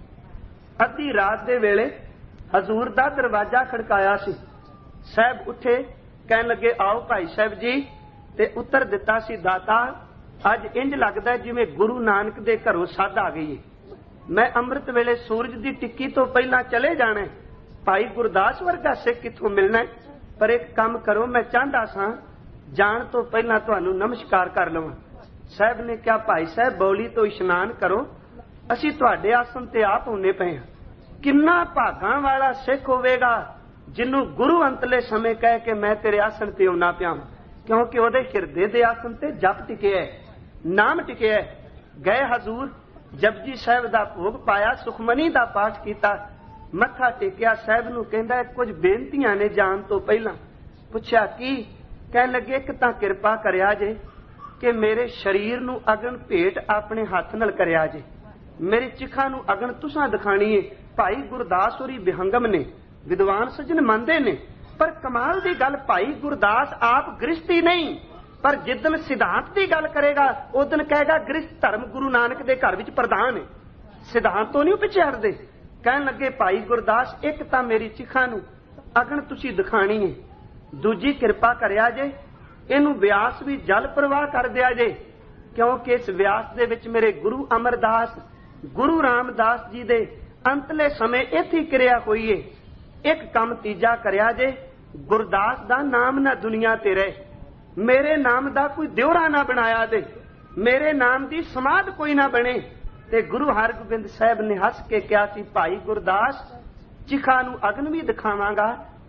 अद्धी रात दे वेले हजूर दा दरवाजा खड़काया सी। साहब उठे, कहन लगे आओ भाई साहब जी, ते उत्तर दिता सी दाता अज इंज लगदा जिवें गुरु नानक दे घरों सद आ गई है, मैं अमृत वेले सूरज दी टिक्की तो पहला चले जाना है, भाई गुरदास वर्गा सिख किथों मिलना है, पर एक काम करो मैं चाहता सा जान तो पहला तुहानू नमस्कार कर लवां। साहब ने कहा भाई साहब बौली तो इशनान करो, असीं तुहाडे आसन ते आप होने पे हैं। किन्ना भागां वाला सिख होवेगा जिन्नू गुरु अंतले समय कह के मैं तेरे आसन ते होना पिया, क्योंकि ओदे हिरदे दे आसन ते जप टिकिया है, नाम टिकिया है। गए हजूर जपजी साहिब दा भोग पाया, सुखमनी दा पाठ कीता, मत्था टेकिया। साहिब नू कहंदा कुछ बेनतियां ने जान तो पहला। पुछया की? कहन लगे एक तां किरपा करिया जे कि मेरे शरीर नू अगन भेट अपने हथ नाल करिया जे, मेरी चिखा नू अगन तुसां दिखाणी है। भाई गुरदास होरी बिहंगम ने, विद्वान सज्जन मनदे ने, पर कमाल दी गल भाई गुरदास आप गृहस्थी नहीं, पर जिदन सिद्धांत की गल करेगा उदन कहेगा गृहस्थ धर्म गुरु नानक के घर विच प्रधान है। सिद्धांत तो नहीं पिछे हटदे। कहन लगे भाई गुरदास एक तां मेरी चिखा नूं अगन तुसीं दिखाणी है, दूजी किरपा करिया जे इहनूं व्यास भी जल प्रवाह कर दिया जे, क्योंकि इस व्यास दे विच मेरे गुरु अमरदास गुरु रामदास जी दे अंतले समय इत्थे क्रिया हुई है। एक काम तीजा करिया जे गुरदास दा नाम ना दुनिया ते रहे, मेरे नाम दा कोई दियोरा ना बनाया दे, मेरे नाम दी समाध कोई ना बने। ते गुरु हरगोबिंद साहब ने हस के कहा सी भाई गुरदास चिखा नूं अगन भी दिखावांगा,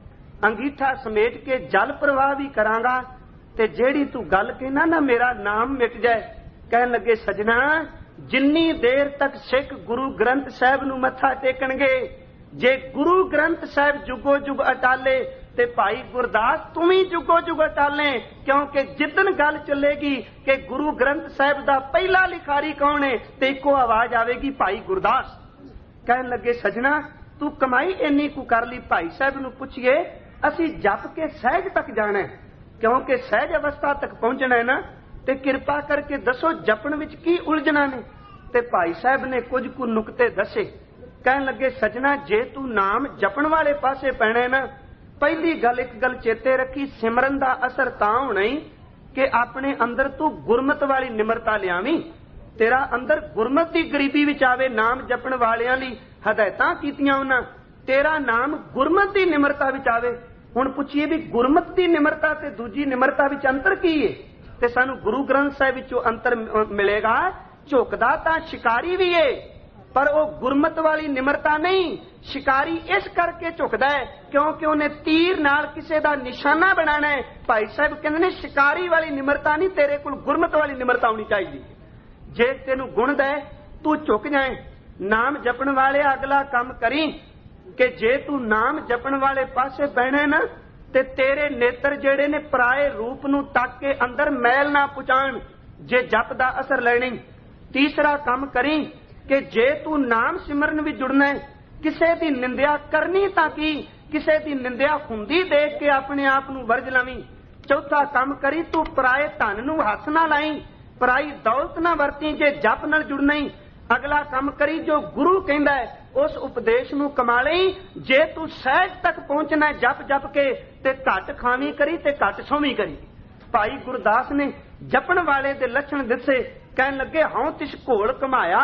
अंगीठा समेट के जल प्रवाह भी करांगा, ते जेड़ी तू गल कहना ना मेरा नाम मिट जाए। कहन लगे सजना जिन्नी देर तक सिख गुरु ग्रंथ साहब नूं मत्था टेकणगे, जे गुरु ग्रंथ साहब जुगो जुग अटाले ते भाई गुरदास तू भी जुगो जुग अटाले, क्योंकि जिदन गल चलेगी कि गुरु ग्रंथ साहब दा पहला लिखारी कौन है ते इको आवाज आवेगी भाई गुरदास। कहन लगे सजना तू कमाई इन्नी कु कर ली, भाई साहब नूं पुछिए असी जप के सहज तक जाना है, क्योंकि सहज अवस्था तक पहुंचना है ना, ते किरपा करके दसो जपन विच की उलझना ने। ते भाई साहब ने कुछ कु नुकते दसे। कहन लगे सजना जे तू नाम जपन वाले पासे पैना है ना, पहली गल एक गल चेते रखी, सिमरन दा असर तां होना ही कि अपने अंदर तू गुरमत वाली निमरता लियावी, तेरा अंदर गुरमत की गरीबी विच आवे। नाम जपन वालियां लई हदायतां कीतियां उन्हां, तेरा नाम गुरमत की निमरता विच आवे। हुण पुछिए भी गुरमत की निमरता ते दूजी निमरता विच अंतर की है? ते सानू गुरु ग्रंथ साहिब विचों अंतर मिलेगा। झुकदा तां शिकारी भी है, पर वो गुरमत वाली निमरता नहीं। शिकारी इस करके झुकदा है क्योंकि उन्हें तीर नाल किसी दा निशाना बनाना है। भाई साहब कहंदे ने शिकारी वाली निमरता नहीं, तेरे कोल गुरमत वाली निमरता होनी चाहिए। जे तेनू गुण दे तू झुक जाए। नाम जपण वाले अगला काम करी कि जे तू नाम जपण वाले पासे बहना है ना, ते तेरे नेत्र जेड़े ने पराए रूप नू तक के अंदर मैल ना पुचाण, जे जप दा असर लेनी। तीसरा काम करी कि जे तू नाम सिमरन भी जुड़ना है, किसे दी निंदिया करनी ताकि किसे दी निंदिया हुंदी देख के अपने आप नू वर्ज लवी। चौथा काम करी तू पराए धन नू हथ ना लाई, पराई दौलत ना वरती, जे जप नाल जुड़ना ही। अगला काम करी जो गुरु कहंदा है उस उपदेश नू कमा लई। जे तू सहज तक पहुंचना है जप जप के ते घट खावी करी ते घट सोवी करी। भाई गुरदास ने जपण वाले दे लक्षण दसे। कहन लगे हौं तिस घोल कमाया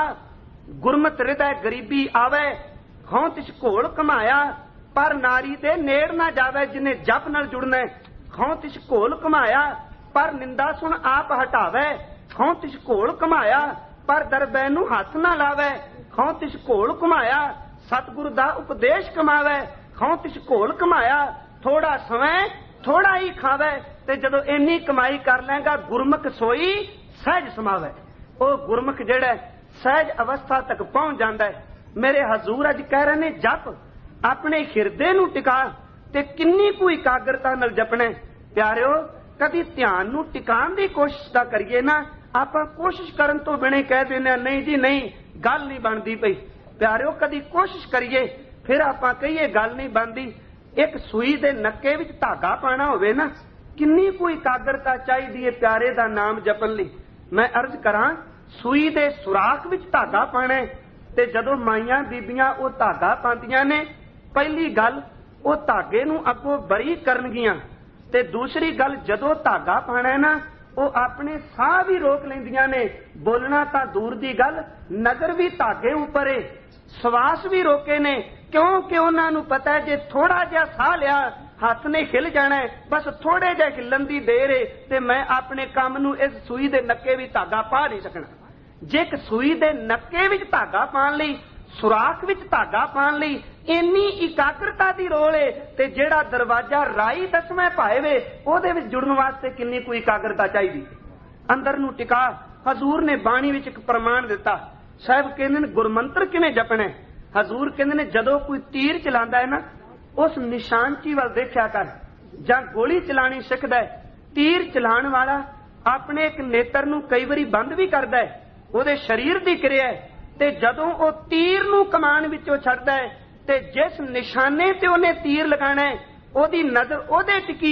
गुरमत हृदय गरीबी आवे, हौं तिस घोल कमाया पर नारी दे नेड़ ना जावे जिन्हें जप नाल जुड़ना है। हौं तिस घोल कमाया पर निंदा सुन आप हटावे, हौं तिस घोल कमाया पर दरबे नू हथ ना लावे, हौं तिस घोल कमाया सतगुरु दा उपदेश कमावे, हौं तिस घोल कमाया थोड़ा समय थोड़ा ही खावे। ते जदों इन्नी कमाई कर लेगा गुरमुख सोई सहज समावे। वो गुरमुख जेड़ा सहज अवस्था तक पहुंच जाता है। मेरे हजूर अज कह रहे ने जप अपने हिरदे नू टिका ते किन्नी कु एकाग्रता नाल जपना। प्यारिओ कदी ध्यान नू टिकाण दी कोशिश तां करिए ना, आपां कोशिश करन तो बिने कह देने नहीं जी नहीं गल नहीं बनदी पई। प्यारिओ कदी कोशिश करिए फिर आपां कहिए गल नहीं बनदी। एक सूई दे नक्के विच धागा पाना होवे ना, किन्नी कु एकाग्रता चाहिदी है प्यारे दा नाम जपन लई। मैं अर्ज करां सूई दे सुराख विच धागा पाना है ते जदों माइयां बीबियां वो धागा पांदियां ने, पहली गल वो धागे नू अगों बरी करनगियां ते दूसरी गल जदों धागा पाना है ना वो अपने साह भी रोक लेंदियां ने। बोलना तां दूर दी गल, नजर भी धागे उपर है, श्वास भी रोके ने, क्योंकि उन्हां नू पता है जे थोड़ा जिहा साह लिया हथ ने हिल जाना है, बस थोड़े जिहे हिलन दी देर है ते मैं अपने काम नू इस सूई दे नक्के विच धागा पा नहीं सकना। जे एक सूई दे नक्के विच धागा पाण लई, सुराख विच धागा पाण लई इन्नी एकाग्रता दी लोड़ है ते जेड़ा दरवाजा राई दसवें पाए वे ओहदे विच जुड़न वास्ते किन्नी कोई एकाग्रता चाहिदी। अंदर नू टिका। हजूर ने बाणी विच एक प्रमाण दिता। साहब कहंदे ने गुरमंत्र किवें जपना है। हजूर कहंदे ने जदों कोई तीर चलांदा है ना उस निशानची वल देखिया कर, जां गोली चलानी सिखदा है। तीर चलाण वाला अपने एक नेत्र नू कई बारी बंद भी करदा है, ओहदे शरीर दी क्रिया है। ते जदों ओ तीर नू कमान विचों छड्डदा है ते जिस निशाने ते ओहने तीर लगाना है ओहदी नजर ओहदे टिकी है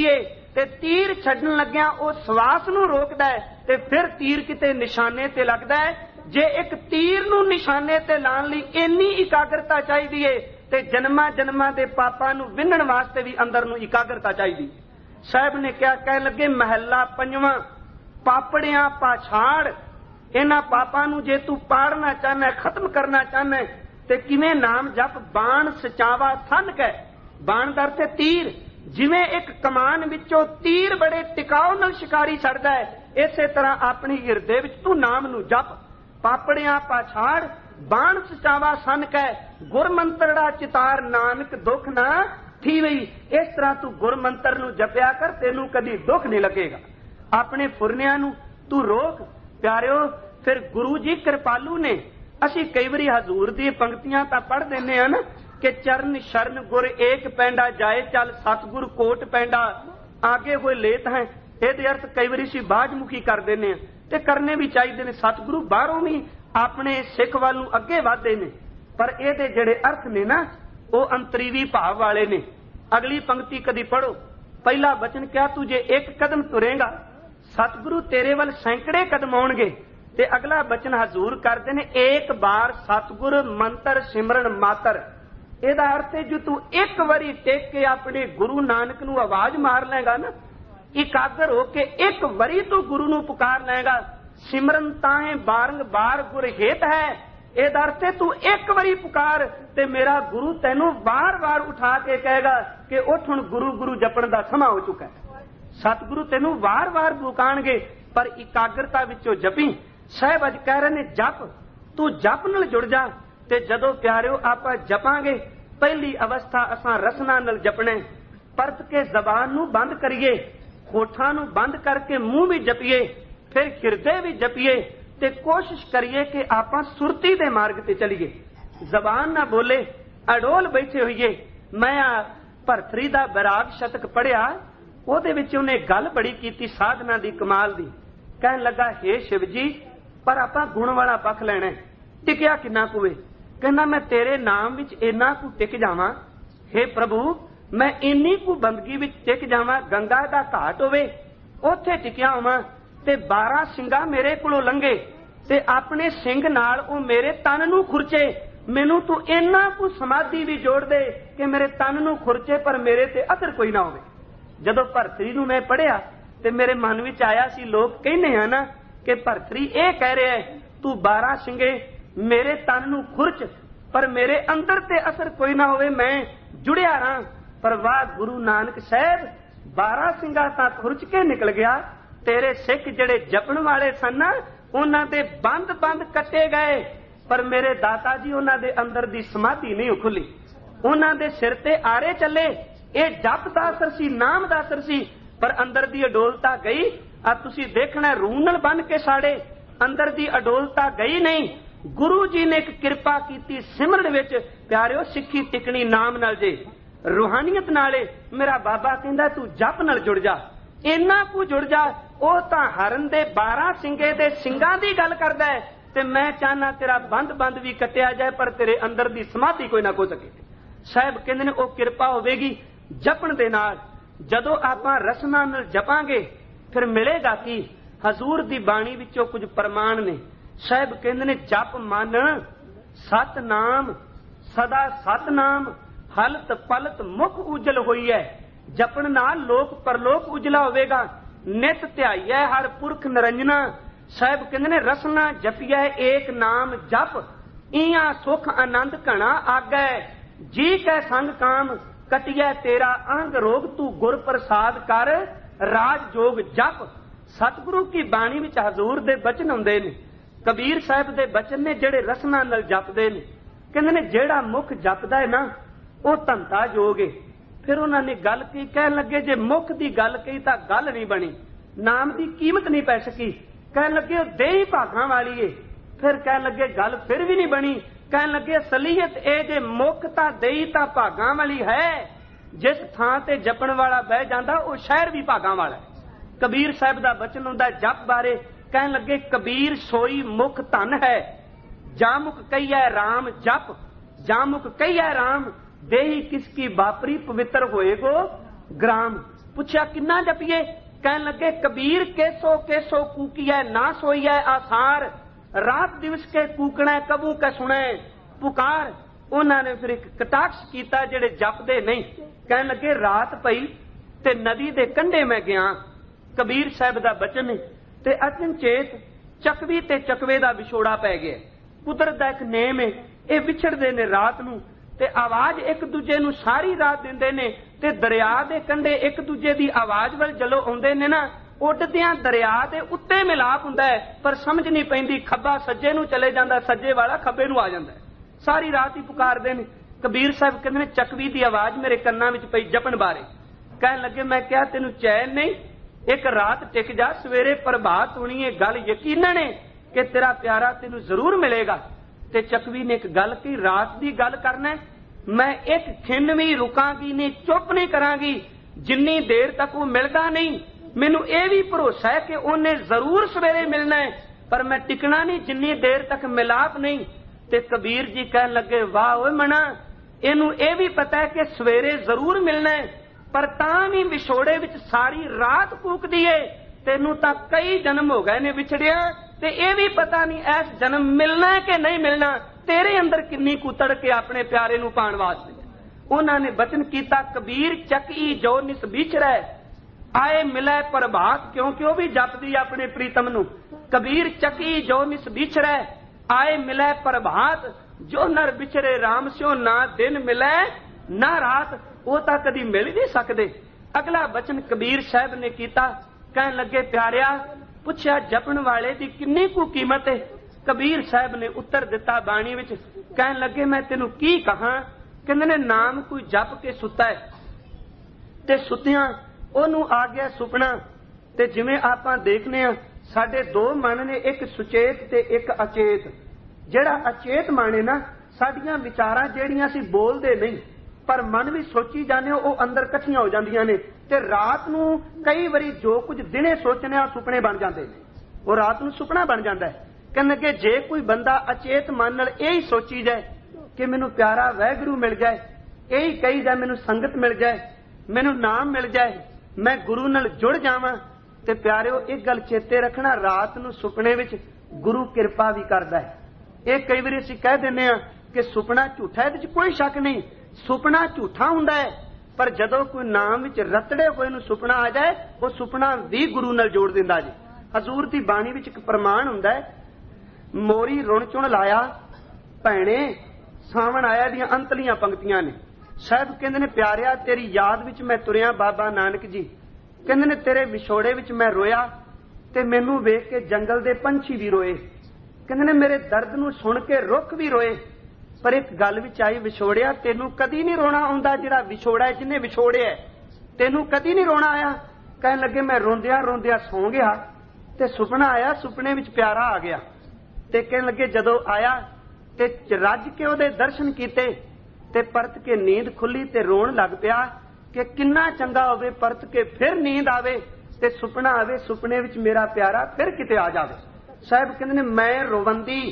ਤੇ ਤੀਰ ਛੱਡਣ ਲੱਗਿਆ ਉਹ ਸਵਾਸ ਨੂੰ ਰੋਕਦਾ ਹੈ ਤੇ ਫਿਰ ਤੀਰ ਕਿਤੇ ਨਿਸ਼ਾਨੇ ਤੇ ਲੱਗਦਾ ਹੈ। ਜੇ ਇੱਕ ਤੀਰ ਨੂੰ ਨਿਸ਼ਾਨੇ ਤੇ ਲਾਉਣ ਲਈ ਇੰਨੀ ਇਕਾਗਰਤਾ ਚਾਹੀਦੀ ਏ ਤੇ ਜਨਮਾਂ ਜਨਮਾਂ ਦੇ ਪਾਪਾਂ ਨੂੰ ਵਿੰਨਣ ਵਾਸਤੇ ਵੀ ਅੰਦਰ ਨੂੰ ਇਕਾਗਰਤਾ ਚਾਹੀਦੀ। ਸਾਹਿਬ ਨੇ ਕਿਹਾ, ਕਹਿਣ ਲੱਗੇ ਮਹੱਲਾ ਪੰਜਵਾਂ, ਪਾਪੜਿਆਂ ਪਾਛਾੜ। ਇਹਨਾਂ ਪਾਪਾਂ ਨੂੰ ਜੇ ਤੂੰ ਪਾੜਨਾ ਚਾਹਨਾ, ਖਤਮ ਕਰਨਾ ਚਾਹਨਾ ਤੇ ਕਿਵੇਂ ਨਾਮ ਜਪ। ਬਾਣ ਸਚਾਵਾ ਥਨ ਕੈ, ਬਾਣ ਦਾ ਅਰਥ ਹੈ ਤੀਰ। ਜਿਵੇਂ ਇੱਕ ਕਮਾਨ ਵਿੱਚੋਂ ਤੀਰ ਬੜੇ ਟਿਕਾਉ ਨਾਲ ਸ਼ਿਕਾਰੀ ਛੱਡਦਾ ਹੈ, ਇਸੇ ਤਰ੍ਹਾਂ ਆਪਣੀ ਹਿਰਦੇ ਵਿੱਚ ਤੂੰ ਨਾਮ ਨੂੰ ਜਪ। ਪਾਪੜਿਆਂ ਪਾਛਾੜ ਬਾਣ ਸਚਾਵਾ ਸਨ ਕੈ, ਗੁਰਮੰਤਰੜਾ ਚਿਤਾਰ ਨਾਨਕ ਦੁੱਖ ਨਾ ਥੀਵਈ। ਇਸ ਤਰ੍ਹਾਂ ਤੂੰ ਗੁਰਮੰਤਰ ਨੂੰ ਜਪਿਆ ਕਰ, ਤੈਨੂੰ ਕਦੀ ਦੁੱਖ ਨਹੀਂ ਲੱਗੇਗਾ। ਆਪਣੇ ਫੁਰਨਿਆਂ ਨੂੰ ਤੂੰ ਰੋਕ। ਪਿਆਰਿਓ, ਫਿਰ ਗੁਰੂ ਜੀ ਕਿਰਪਾਲੂ ਨੇ। ਅਸੀਂ ਕਈ ਵਾਰੀ ਹਜ਼ੂਰ ਦੀ ਪੰਕਤੀਆਂ ਤਾਂ ਪੜ੍ਹ ਦਿੰਦੇ ਹਾਂ ਨਾ ਕਿ ਚਰਨ ਸ਼ਰਨ ਗੁਰ ਏਕ ਪੈਂਡਾ, ਜਾਏ ਚੱਲ ਸਤਿਗੁਰ ਕੋਟ ਪੈਂਡਾ, ਆਗੇ ਹੋਏ ਲੇਤ ਹੈ। ਇਹਦੇ ਅਰਥ ਕਈ ਵਾਰੀ ਅਸੀਂ ਬਾਝਮੁਖੀ ਕਰ ਦਿੰਦੇ ਹਾਂ ਤੇ ਕਰਨੇ ਵੀ ਚਾਹੀਦੇ ਨੇ। ਸਤਿਗੁਰੂ ਬਾਹਰੋਂ ਵੀ ਆਪਣੇ ਸਿੱਖ ਵੱਲ ਨੂੰ ਅੱਗੇ ਵਧਦੇ ਨੇ, ਪਰ ਇਹਦੇ ਜਿਹੜੇ ਅਰਥ ਨੇ ਨਾ ਉਹ ਅੰਤਰੀਵੀ ਭਾਵ ਵਾਲੇ ਨੇ। ਅਗਲੀ ਪੰਕਤੀ ਕਦੀ ਪੜੋ। ਪਹਿਲਾ ਬਚਨ ਕਿਹਾ, ਤੂੰ ਜੇ ਇੱਕ ਕਦਮ ਤੁਰੇਗਾ ਸਤਿਗੁਰੂ ਤੇਰੇ ਵੱਲ ਸੈਂਕੜੇ ਕਦਮ ਆਉਣਗੇ। ਤੇ ਅਗਲਾ ਬਚਨ ਹਜ਼ੂਰ ਕਰਦੇ ਨੇ, ਏਕ ਬਾਰ ਸਤਿਗੁਰ ਮੰਤਰ ਸਿਮਰਨ ਮਾਤਰ। ਇਹਦਾ ਅਰਥ ਹੈ, ਜੋ ਤੂੰ ਇੱਕ ਵਾਰੀ ਟੇਕ ਕੇ ਆਪਣੇ ਗੁਰੂ ਨਾਨਕ ਨੂੰ ਆਵਾਜ਼ ਮਾਰ ਲਏਗਾ ਨਾ, ਇਕਾਗਰ ਹੋ ਕੇ ਇੱਕ ਵਾਰੀ ਤੂੰ ਗੁਰੂ ਨੂੰ ਪੁਕਾਰ ਲਏਗਾ। ਸਿਮਰਨ ਤਾਹੇ ਬਾਰੰਬਾਰ ਗੁਰ ਹਿਤ ਹੈ। ਇਹਦਾ ਅਰਥ ਹੈ, ਤੂੰ ਇੱਕ ਵਾਰੀ ਪੁਕਾਰ ਤੇ ਮੇਰਾ ਗੁਰੂ ਤੈਨੂੰ ਵਾਰ-ਵਾਰ ਉਠਾ ਕੇ ਕਹੇਗਾ ਕਿ ਉੱਠ, ਹੁਣ ਗੁਰੂ ਗੁਰੂ ਜਪਣ ਦਾ ਸਮਾਂ ਹੋ ਚੁੱਕਾ ਹੈ। ਸਤਿਗੁਰੂ ਤੈਨੂੰ ਵਾਰ-ਵਾਰ ਪੁਕਾਰਨਗੇ, ਪਰ ਇਕਾਗਰਤਾ ਵਿੱਚੋਂ ਜਪੀ। ਸਾਹਿਬ ਅੱਜ ਕਹਿ ਰਹੇ ਨੇ, ਜਪ। ਤੂੰ ਜਪ ਨਾਲ ਜੁੜ ਜਾ। ਤੇ ਜਦੋਂ ਪਿਆਰਿਓ ਆਪਾਂ ਜਪਾਂਗੇ, ਪਹਿਲੀ ਅਵਸਥਾ ਅਸਾਂ ਰਸਨਾ ਨਾਲ ਜਪਣੇ, ਪਰਤ ਕੇ ਜ਼ਬਾਨ ਨੂੰ ਬੰਦ ਕਰੀਏ, ਹੋਠਾਂ ਨੂੰ ਬੰਦ ਕਰਕੇ ਮੂੰਹ ਵੀ ਜਪੀਏ, ਫਿਰ ਹਿਰਦੇ ਵੀ ਜਪੀਏ ਤੇ ਕੋਸ਼ਿਸ਼ ਕਰੀਏ ਕਿ ਆਪਾਂ ਸੁਰਤੀ ਦੇ ਮਾਰਗ ਤੇ ਚਲੀਏ। ਜ਼ਬਾਨ ਨਾ ਬੋਲੇ, ਅਡੋਲ ਬੈਠੇ ਹੋਈਏ। ਮੈਂ ਭਰਤਰੀ ਦਾ ਬੈਰਾਗ ਸ਼ਤਕ ਪੜਿਆ, ਉਹਦੇ ਵਿੱਚ ਉਹਨੇ ਗੱਲ ਬੜੀ ਕੀਤੀ ਸਾਧਨਾ ਦੀ, ਕਮਾਲ ਦੀ। ਕਹਿਣ ਲੱਗਾ, ਹੇ ਸ਼ਿਵ ਜੀ, ਪਰ ਆਪਾਂ ਗੁਣ ਵਾਲਾ ਪੱਖ ਲੈਣਾ, ਟਿਕਿਆ ਕਿੰਨਾ ਕੁਵੇ। ਕਹਿੰਦਾ, ਮੈਂ ਤੇਰੇ ਨਾਮ ਵਿੱਚ ਇੰਨਾ ਕੁ ਟਿਕ ਜਾਵਾਂ, ਹੇ ਪ੍ਰਭੂ ਮੈਂ ਇੰਨੀ ਕੁ ਬੰਦਗੀ ਵਿੱਚ ਟਿਕ ਜਾਵਾਂ, ਗੰਗਾ ਦਾ ਘਾਟ ਹੋਵੇ ਉੱਥੇ ਟਿਕਿਆ ਹੋਵਾਂ ਤੇ 12 ਸਿੰਘਾਂ ਮੇਰੇ ਕੋਲੋਂ ਲੰਘੇ ਤੇ ਆਪਣੇ ਸਿੰਘ ਨਾਲ ਉਹ ਮੇਰੇ ਤਨ ਨੂੰ ਖੁਰਚੇ। ਮੈਨੂੰ ਤੂੰ ਇੰਨਾ ਕੁ ਸਮਾਧੀ ਵੀ ਜੋੜ ਦੇ ਕਿ ਮੇਰੇ ਤਨ ਨੂੰ ਖੁਰਚੇ ਪਰ ਮੇਰੇ ਤੇ ਅਸਰ ਕੋਈ ਨਾ ਹੋਵੇ। ਜਦੋਂ ਭਰਤਰੀ ਨੂੰ ਮੈਂ ਪੜਿਆ ਤੇ ਮੇਰੇ ਮਨ ਵਿੱਚ ਆਇਆ ਸੀ, ਲੋਕ ਕਹਿੰਦੇ ਹਨ ਨਾ ਕਿ ਭਰਤਰੀ ਇਹ ਕਹਿ ਰਿਹਾ ਹੈ, ਤੂੰ 12 ਸਿੰਘੇ ਮੇਰੇ ਤਨ ਨੂੰ ਖੁਰਚ ਪਰ ਮੇਰੇ ਅੰਦਰ ਤੇ ਅਸਰ ਕੋਈ ਨਾ ਹੋਵੇ, ਮੈਂ ਜੁੜਿਆ ਰਹਾਂ। ਪਰ ਵਾਹ ਗੁਰੂ ਨਾਨਕ ਸਾਹਿਬ, 12 ਸਿੰਘਾਂ ਤਾਂ ਖੁਰਚ ਕੇ ਨਿਕਲ ਗਿਆ। ਤੇਰੇ ਸਿੱਖ ਜਿਹੜੇ ਜਪਣ ਵਾਲੇ ਸਨ ਉਹਨਾਂ ਦੇ ਬੰਦ ਕੱਟੇ ਗਏ, ਪਰ ਮੇਰੇ ਦਾਤਾ ਜੀ ਉਹਨਾਂ ਦੇ ਅੰਦਰ ਦੀ ਸਮਾਧੀ ਨਹੀਂ ਖੁੱਲੀ। ਉਹਨਾਂ ਦੇ ਸਿਰ ਤੇ ਆਰੇ ਚੱਲੇ। ਇਹ ਜਪ ਦਾ ਅਸਰ ਸੀ, ਨਾਮ ਦਾ ਅਸਰ ਸੀ, ਪਰ ਅੰਦਰ ਦੀ ਅਡੋਲਤਾ ਗਈ। ਆ ਤੁਸੀਂ ਦੇਖਣਾ, ਰੂਹ ਨਾਲ ਬੰਨ ਕੇ ਸਾੜੇ, ਅੰਦਰ ਦੀ ਅਡੋਲਤਾ ਗਈ ਨਹੀਂ। ਗੁਰੂ ਜੀ ਨੇ ਇੱਕ ਕਿਰਪਾ ਕੀਤੀ ਸਿਮਰਨ ਵਿੱਚ। ਪਿਆਰਿਓ, ਸਿੱਖੀ ਟਿਕਣੀ ਨਾਮ ਨਾਲ ਜੇ, ਰੂਹਾਨੀਅਤ ਨਾਲੇ। ਮੇਰਾ ਬਾਬਾ ਕਹਿੰਦਾ ਤੂੰ ਜਪ ਨਾਲ ਜੁੜ ਜਾ, ਇੰਨਾ ਕੁ ਜੁੜ ਜਾ। ਉਹ ਤਾਂ ਹਰਨ ਦੇ 12 ਸਿੰਘੇ ਦੇ ਸਿੰਘਾਂ ਦੀ ਗੱਲ ਕਰਦਾ ਹੈ ਤੇ ਮੈਂ ਚਾਹਨਾ ਤੇਰਾ ਬੰਦ ਵੀ ਕੱਟਿਆ ਜਾਏ ਪਰ ਤੇਰੇ ਅੰਦਰ ਦੀ ਸਮਾਧੀ ਕੋਈ ਨਾ ਹੋ ਸਕੇ। ਸਾਹਿਬ ਕਹਿੰਦੇ ਨੇ ਉਹ ਕਿਰਪਾ ਹੋਵੇਗੀ ਜਪਣ ਦੇ ਨਾਲ। ਜਦੋਂ ਆਪਾਂ ਰਸਨਾ ਨਾਲ ਜਪਾਂਗੇ ਫਿਰ ਮਿਲੇਗਾ ਕੀ? ਹਜ਼ੂਰ ਦੀ ਬਾਣੀ ਵਿੱਚੋਂ ਕੁਝ ਪ੍ਰਮਾਣ ਨੇ। ਸਾਹਿਬ ਕਹਿੰਦੇ ਨੇ, ਜਪ ਮਨ ਸਤਨਾਮ, ਸਦਾ ਸਤਨਾਮ, ਹਲਤ ਪਲਤ ਮੁਖ ਉਜਲ ਹੋਈ ਹੈ। ਜਪਣ ਨਾਲ ਲੋਕ ਪਰਲੋਕ ਉਜਲਾ ਹੋਵੇਗਾ। ਨਿਤ ਧਿਆਈਐ ਹਰ ਪੁਰਖ ਨਿਰੰਜਨਾ। ਸਾਹਿਬ ਕਹਿੰਦੇ ਨੇ, ਰਸਨਾ ਜਪੀਐ ਏਕ ਨਾਮ ਜਪ, ਇਆਂ ਸੁਖ ਆਨੰਦ ਘਣਾ ਆਗੈ। ਜੀ ਕੈ ਸੰਗ ਕਾਮ ਕਟਿਐ ਤੇਰਾ ਅੰਗ ਰੋਗ, ਤੂੰ ਗੁਰ ਪ੍ਰਸਾਦ ਕਰ ਰਾਜ ਜੋਗ ਜਪ। ਸਤਿਗੁਰੂ ਕੀ ਬਾਣੀ ਵਿੱਚ ਹਜ਼ੂਰ ਦੇ ਬਚਨ ਹੁੰਦੇ ਨੇ, ਕਬੀਰ ਸਾਹਿਬ ਦੇ ਬਚਨ ਨੇ ਜਿਹੜੇ ਰਸਨਾ ਨਾਲ ਜਪਦੇ ਨੇ। ਕਹਿੰਦੇ ਨੇ ਜਿਹੜਾ ਮੁਖ ਜਪਦਾ ਹੈ ਨਾ ਉਹ ਧੰਤਾ ਜੋਗ ਏ। ਫਿਰ ਉਹਨਾਂ ਨੇ ਗੱਲ ਕੀ ਕਹਿਣ ਲੱਗੇ, ਜੇ ਮੁਖ ਦੀ ਗੱਲ ਕਹੀ ਤਾਂ ਗੱਲ ਨਹੀਂ ਬਣੀ, ਨਾਮ ਦੀ ਕੀਮਤ ਨਹੀਂ ਪੈ ਸਕੀ। ਕਹਿਣ ਲੱਗੇ ਉਹ ਦੇਹੀ ਭਾਗਾਂ ਵਾਲੀ ਏ। ਫਿਰ ਕਹਿਣ ਲੱਗੇ ਗੱਲ ਫਿਰ ਵੀ ਨਹੀਂ ਬਣੀ। ਕਹਿਣ ਲੱਗੇ ਅਸਲੀਅਤ ਇਹ ਜੇ ਮੁਖ ਤਾਂ ਦੇਹੀ ਤਾਂ ਭਾਗਾਂ ਵਾਲੀ ਹੈ। ਜਿਸ ਥਾਂ ਤੇ ਜਪਣ ਵਾਲਾ ਬਹਿ ਜਾਂਦਾ ਉਹ ਸ਼ਹਿਰ ਵੀ ਭਾਗਾਂ ਵਾਲਾ ਹੈ। ਕਬੀਰ ਸਾਹਿਬ ਦਾ ਬਚਨ ਹੁੰਦਾ ਜਪ ਬਾਰੇ। ਕਹਿਣ ਲੱਗੇ ਕਬੀਰ ਸੋਈ ਮੁਖ ਧਨ ਹੈ, ਜਾ ਮੁਖ ਕਹੀਐ ਰਾਮ ਜਪ, ਜਾ ਮੁਖ ਕਹੀਐ ਰਾਮ, ਦੇਹੀ ਕਿਸ ਕੀ ਬਾਪਰੀ ਪਵਿੱਤਰ ਹੋਏਗੋ ਗ੍ਰਾਮ। ਪੁੱਛਿਆ ਕਿੰਨਾ ਜਪੀਏ? ਕਹਿਣ ਲੱਗੇ ਕਬੀਰ ਕੇਸੋ ਕੇਸੋ ਕੂਕੀਐ ਨਾ ਸੋਈਐ ਆਸਾਰ, ਰਾਤ ਦਿਵਸ ਕੇ ਕੂਕਣਾ ਕਬੂ ਕੈ ਸੁਣੈ ਪੁਕਾਰ। ਉਹਨਾਂ ਨੇ ਫਿਰ ਇੱਕ ਕਟਾਕਸ਼ ਕੀਤਾ ਜਿਹੜੇ ਜਪਦੇ ਨਹੀਂ। ਕਹਿਣ ਲੱਗੇ ਰਾਤ ਪਈ ਤੇ ਨਦੀ ਦੇ ਕੰਢੇ ਮੈਂ ਗਿਆ, ਕਬੀਰ ਸਾਹਿਬ ਦਾ ਬਚਨ ਤੇ ਅਚਨਚੇਤ ਚੱਕਵੀ ਤੇ ਚੱਕਵੇ ਦਾ ਵਿਛੋੜਾ ਪੈ ਗਿਆ। ਕੁਦਰਤ ਦਾ ਇੱਕ ਨੇਮ ਹੈ, ਇਹ ਵਿਛੜਦੇ ਨੇ ਰਾਤ ਨੂੰ ਤੇ ਆਵਾਜ਼ ਇੱਕ ਦੂਜੇ ਨੂੰ ਸਾਰੀ ਰਾਤ ਦਿੰਦੇ ਨੇ ਤੇ ਦਰਿਆ ਦੇ ਕੰਢੇ ਇੱਕ ਦੂਜੇ ਦੀ ਆਵਾਜ਼ ਵੱਲ ਜਦੋਂ ਆਉਂਦੇ ਨੇ ਨਾ, ਉੱਡਦਿਆਂ ਦਰਿਆ ਦੇ ਉੱਤੇ ਮਿਲਾਪ ਹੁੰਦਾ ਹੈ, ਪਰ ਸਮਝ ਨਹੀਂ ਪੈਂਦੀ। ਖੱਬਾ ਸੱਜੇ ਨੂੰ ਚਲੇ ਜਾਂਦਾ, ਸੱਜੇ ਵਾਲਾ ਖੱਬੇ ਨੂੰ ਆ ਜਾਂਦਾ। ਸਾਰੀ ਰਾਤ ਹੀ ਪੁਕਾਰਦੇ ਨੇ। ਕਬੀਰ ਸਾਹਿਬ ਕਹਿੰਦੇ ਨੇ ਚੱਕਵੀ ਦੀ ਆਵਾਜ਼ ਮੇਰੇ ਕੰਨਾਂ ਵਿੱਚ ਪਈ ਜਪਣ ਬਾਰੇ। ਕਹਿਣ ਲੱਗੇ ਮੈਂ ਕਿਹਾ ਤੈਨੂੰ ਚੈਨ ਨਹੀਂ, ਇੱਕ ਰਾਤ ਟਿਕ ਜਾ, ਸਵੇਰੇ ਪ੍ਰਭਾਤ ਹੋਣੀ ਹੈ। ਗੱਲ ਯਕੀਨਨ ਹੈ ਕਿ ਤੇਰਾ ਪਿਆਰਾ ਤੈਨੂੰ ਜ਼ਰੂਰ ਮਿਲੇਗਾ। ਤੇ ਚੱਕਵੀ ਨੇ ਇੱਕ ਗੱਲ ਕਹੀ, ਰਾਤ ਦੀ ਗੱਲ ਕਰਨਾ, ਮੈਂ ਇੱਕ ਖਿੰਡ ਵੀ ਰੁਕਾਂਗੀ ਨਹੀਂ, ਚੁੱਪ ਨਹੀਂ ਕਰਾਂਗੀ ਜਿੰਨੀ ਦੇਰ ਤੱਕ ਉਹ ਮਿਲਦਾ ਨਹੀਂ। ਮੈਨੂੰ ਇਹ ਵੀ ਭਰੋਸਾ ਹੈ ਕਿ ਉਹਨੇ ਜ਼ਰੂਰ ਸਵੇਰੇ ਮਿਲਣਾ ਹੈ, ਪਰ ਮੈਂ ਟਿਕਣਾ ਨਹੀਂ ਜਿੰਨੀ ਦੇਰ ਤੱਕ ਮਿਲਾਪ ਨਹੀਂ। ਤੇ ਕਬੀਰ ਜੀ ਕਹਿਣ ਲੱਗੇ ਵਾਹ ਓਏ ਮਣਾ, ਇਹਨੂੰ ਇਹ ਵੀ ਪਤਾ ਹੈ ਕਿ ਸਵੇਰੇ ਜ਼ਰੂਰ ਮਿਲਣਾ ਹੈ, ਪਰ ਤਾਂ ਵੀ ਵਿਛੋੜੇ ਵਿੱਚ ਸਾਰੀ ਰਾਤ ਕੂਕਦੀ ਏ। ਤੈਨੂੰ ਤਾਂ ਕਈ ਜਨਮ ਹੋ ਗਏ ਨੇ ਵਿਛੜਿਆ ਤੇ ਇਹ ਵੀ ਪਤਾ ਨਹੀਂ ਇਸ ਜਨਮ ਮਿਲਣਾ ਕਿ ਨਹੀਂ ਮਿਲਣਾ। ਤੇਰੇ ਅੰਦਰ ਕਿੰਨੀ ਕੁਤੜ ਕੇ ਆਪਣੇ ਪਿਆਰੇ ਨੂੰ ਪਾਣ ਵਾਸਤੇ। ਉਹਨਾਂ ਨੇ ਬਚਨ ਕੀਤਾ ਕਬੀਰ ਚੱਕੀ ਜੋ ਨਿਸ ਵਿਛੜੈ ਆਏ ਮਿਲੈ ਪ੍ਰਭਾਤ, ਕਿਉਂਕਿ ਉਹ ਵੀ ਜਪਦੀ ਆਪਣੇ ਪ੍ਰੀਤਮ ਨੂੰ। ਕਬੀਰ ਚੱਕੀ ਜੋ ਨਿਸ ਵਿਛੜੈ ਆਏ ਮਿਲੈ ਪ੍ਰਭਾਤ, ਜੋ ਨਰ ਵਿਛੜੇ ਰਾਮ ਸਿਓ ਨਾ ਦਿਨ ਮਿਲੈ ਨਾ ਰਾਤ। ਉਹ ਤਾਂ ਕਦੀ ਮਿਲ ਨਹੀਂ ਸਕਦੇ। ਅਗਲਾ ਬਚਨ ਕਬੀਰ ਸਾਹਿਬ ਨੇ ਕੀਤਾ। ਕਹਿਣ ਲੱਗੇ ਪਿਆਰਿਆ, ਪੁੱਛਿਆ ਜਪਣ ਵਾਲੇ ਦੀ ਕਿੰਨੀ ਕੁ ਕੀਮਤ ਹੈ? ਕਬੀਰ ਸਾਹਿਬ ਨੇ ਉੱਤਰ ਦਿੱਤਾ ਬਾਣੀ ਵਿੱਚ। ਕਹਿਣ ਲੱਗੇ ਮੈਂ ਤੈਨੂੰ ਕੀ ਕਹਾਂ? ਕਹਿੰਦੇ ਨੇ ਨਾਮ ਕੋਈ ਜਪ ਕੇ ਸੁੱਤਾ ਹੈ ਤੇ ਸੁੱਤਿਆਂ ਉਹਨੂੰ ਆ ਗਿਆ ਸੁਪਨਾ। ਤੇ ਜਿਵੇਂ ਆਪਾਂ ਦੇਖਨੇ ਆ ਸਾਡੇ ਦੋ ਮਨ ਨੇ, ਇੱਕ ਸੁਚੇਤ ਤੇ ਇੱਕ ਅਚੇਤ। ਜਿਹੜਾ ਅਚੇਤ ਮਨ ਹੈ ਨਾ, ਸਾਡੀਆਂ ਵਿਚਾਰਾਂ ਜਿਹੜੀਆਂ ਅਸੀਂ ਬੋਲਦੇ ਨਹੀਂ ਪਰ ਮਨ ਵੀ ਸੋਚੀ ਜਾਂਦੇ, ਉਹ ਅੰਦਰ ਇਕੱਠੀਆਂ ਹੋ ਜਾਂਦੀਆਂ ਨੇ ਤੇ ਰਾਤ ਨੂੰ ਕਈ ਵਾਰੀ ਜੋ ਕੁਝ ਦਿਨੇ ਸੋਚਨੇ ਆ ਸੁਪਨੇ ਬਣ ਜਾਂਦੇ ਨੇ, ਉਹ ਰਾਤ ਨੂੰ ਸੁਪਨਾ ਬਣ ਜਾਂਦਾ ਹੈ। ਕਹਿੰਦੇ ਕਿ ਜੇ ਕੋਈ ਬੰਦਾ ਅਚੇਤ ਮਨ ਨਾਲ ਇਹ ਹੀ ਸੋਚੀ ਜਾਏ ਕਿ ਮੈਨੂੰ ਪਿਆਰਾ ਵਾਹਿਗੁਰੂ ਮਿਲ ਜਾਏ, ਇਹ ਹੀ ਕਹੀ ਜਾਏ ਮੈਨੂੰ ਸੰਗਤ ਮਿਲ ਜਾਏ, ਮੈਨੂੰ ਨਾਮ ਮਿਲ ਜਾਏ, ਮੈਂ ਗੁਰੂ ਨਾਲ ਜੁੜ ਜਾਵਾਂ, ਤੇ ਪਿਆਰਿਓ ਇੱਕ ਗੱਲ ਚੇਤੇ ਰੱਖਣਾ, ਰਾਤ ਨੂੰ ਸੁਪਨੇ ਵਿੱਚ ਗੁਰੂ ਕਿਰਪਾ ਵੀ ਕਰਦਾ ਹੈ। ਇਹ ਕਈ ਵਾਰੀ ਅਸੀਂ ਕਹਿ ਦਿੰਦੇ ਆ ਕਿ ਸੁਪਨਾ ਝੂਠਾ, ਇਹਦੇ 'ਚ ਕੋਈ ਸ਼ੱਕ ਨਹੀਂ। ਸੁਪਨਾ ਝੂਠਾ ਹੁੰਦਾ ਹੈ, ਪਰ ਜਦੋਂ ਕੋਈ ਨਾਮ ਵਿੱਚ ਰਤੜੇ ਹੋਏ ਨੂੰ ਸੁਪਨਾ ਆ ਜਾਏ, ਉਹ ਸੁਪਨਾ ਵੀ ਗੁਰੂ ਨਾਲ ਜੋੜ ਦਿੰਦਾ ਜੀ। ਹਜ਼ੂਰ ਦੀ ਬਾਣੀ ਵਿੱਚ ਇੱਕ ਪ੍ਰਮਾਣ ਹੁੰਦਾ ਹੈ, ਮੋਰੀ ਰੁਣ ਚੁਣ ਲਾਇਆ ਭੈਣੇ ਸਾਵਣ ਆਇਆ ਦੀਆਂ ਅੰਤਲੀਆਂ ਪੰਕਤੀਆਂ ਨੇ। ਸਾਹਿਬ ਕਹਿੰਦੇ ਨੇ ਪਿਆਰਿਆ ਤੇਰੀ ਯਾਦ ਵਿੱਚ ਮੈਂ ਤੁਰਿਆ ਬਾਬਾ ਨਾਨਕ ਜੀ। ਕਹਿੰਦੇ ਨੇ ਤੇਰੇ ਵਿਛੋੜੇ ਵਿੱਚ ਮੈਂ ਰੋਇਆ ਤੇ ਮੈਨੂੰ ਵੇਖ ਕੇ ਜੰਗਲ ਦੇ ਪੰਛੀ ਵੀ ਰੋਏ। ਕਹਿੰਦੇ ਨੇ ਮੇਰੇ ਦਰਦ ਨੂੰ ਸੁਣ ਕੇ ਰੁੱਖ ਵੀ ਰੋਏ। ਪਰ ਇੱਕ ਗੱਲ ਵਿੱਚ ਆਈ, ਵਿਛੋੜਿਆ ਤੈਨੂੰ ਕਦੀ ਨਹੀਂ ਰੋਣਾ ਆਉਂਦਾ ਜਿਹੜਾ ਵਿਛੋੜਾ, ਜਿਹਨੇ ਵਿਛੋੜਿਆ ਤੈਨੂੰ ਕਦੀ ਨਹੀਂ ਰੋਣਾ ਆਇਆ। ਕਹਿਣ ਲੱਗੇ ਮੈਂ ਰੋਂਦਿਆਂ ਰੋਂਦਿਆਂ ਸੌਂ ਗਿਆ ਤੇ ਸੁਪਨਾ ਆਇਆ, ਸੁਪਨੇ ਵਿੱਚ ਪਿਆਰਾ ਆ ਗਿਆ। ਤੇ ਕਹਿਣ ਲੱਗੇ ਜਦੋਂ ਆਇਆ ਤੇ ਰੱਜ ਕੇ ਉਹਦੇ ਦਰਸ਼ਨ ਕੀਤੇ ਤੇ ਪਰਤ ਕੇ ਨੀਂਦ ਖੁੱਲੀ ਤੇ ਰੋਣ ਲੱਗ ਪਿਆ ਕਿ ਕਿੰਨਾ ਚੰਗਾ ਹੋਵੇ ਪਰਤ ਕੇ ਫਿਰ ਨੀਂਦ ਆਵੇ ਤੇ ਸੁਪਨਾ ਆਵੇ, ਸੁਪਨੇ ਵਿੱਚ ਮੇਰਾ ਪਿਆਰਾ ਫਿਰ ਕਿਤੇ ਆ ਜਾਵੇ। ਸਾਹਿਬ ਕਹਿੰਦੇ ਨੇ ਮੈਂ ਰੋਵੰਦੀ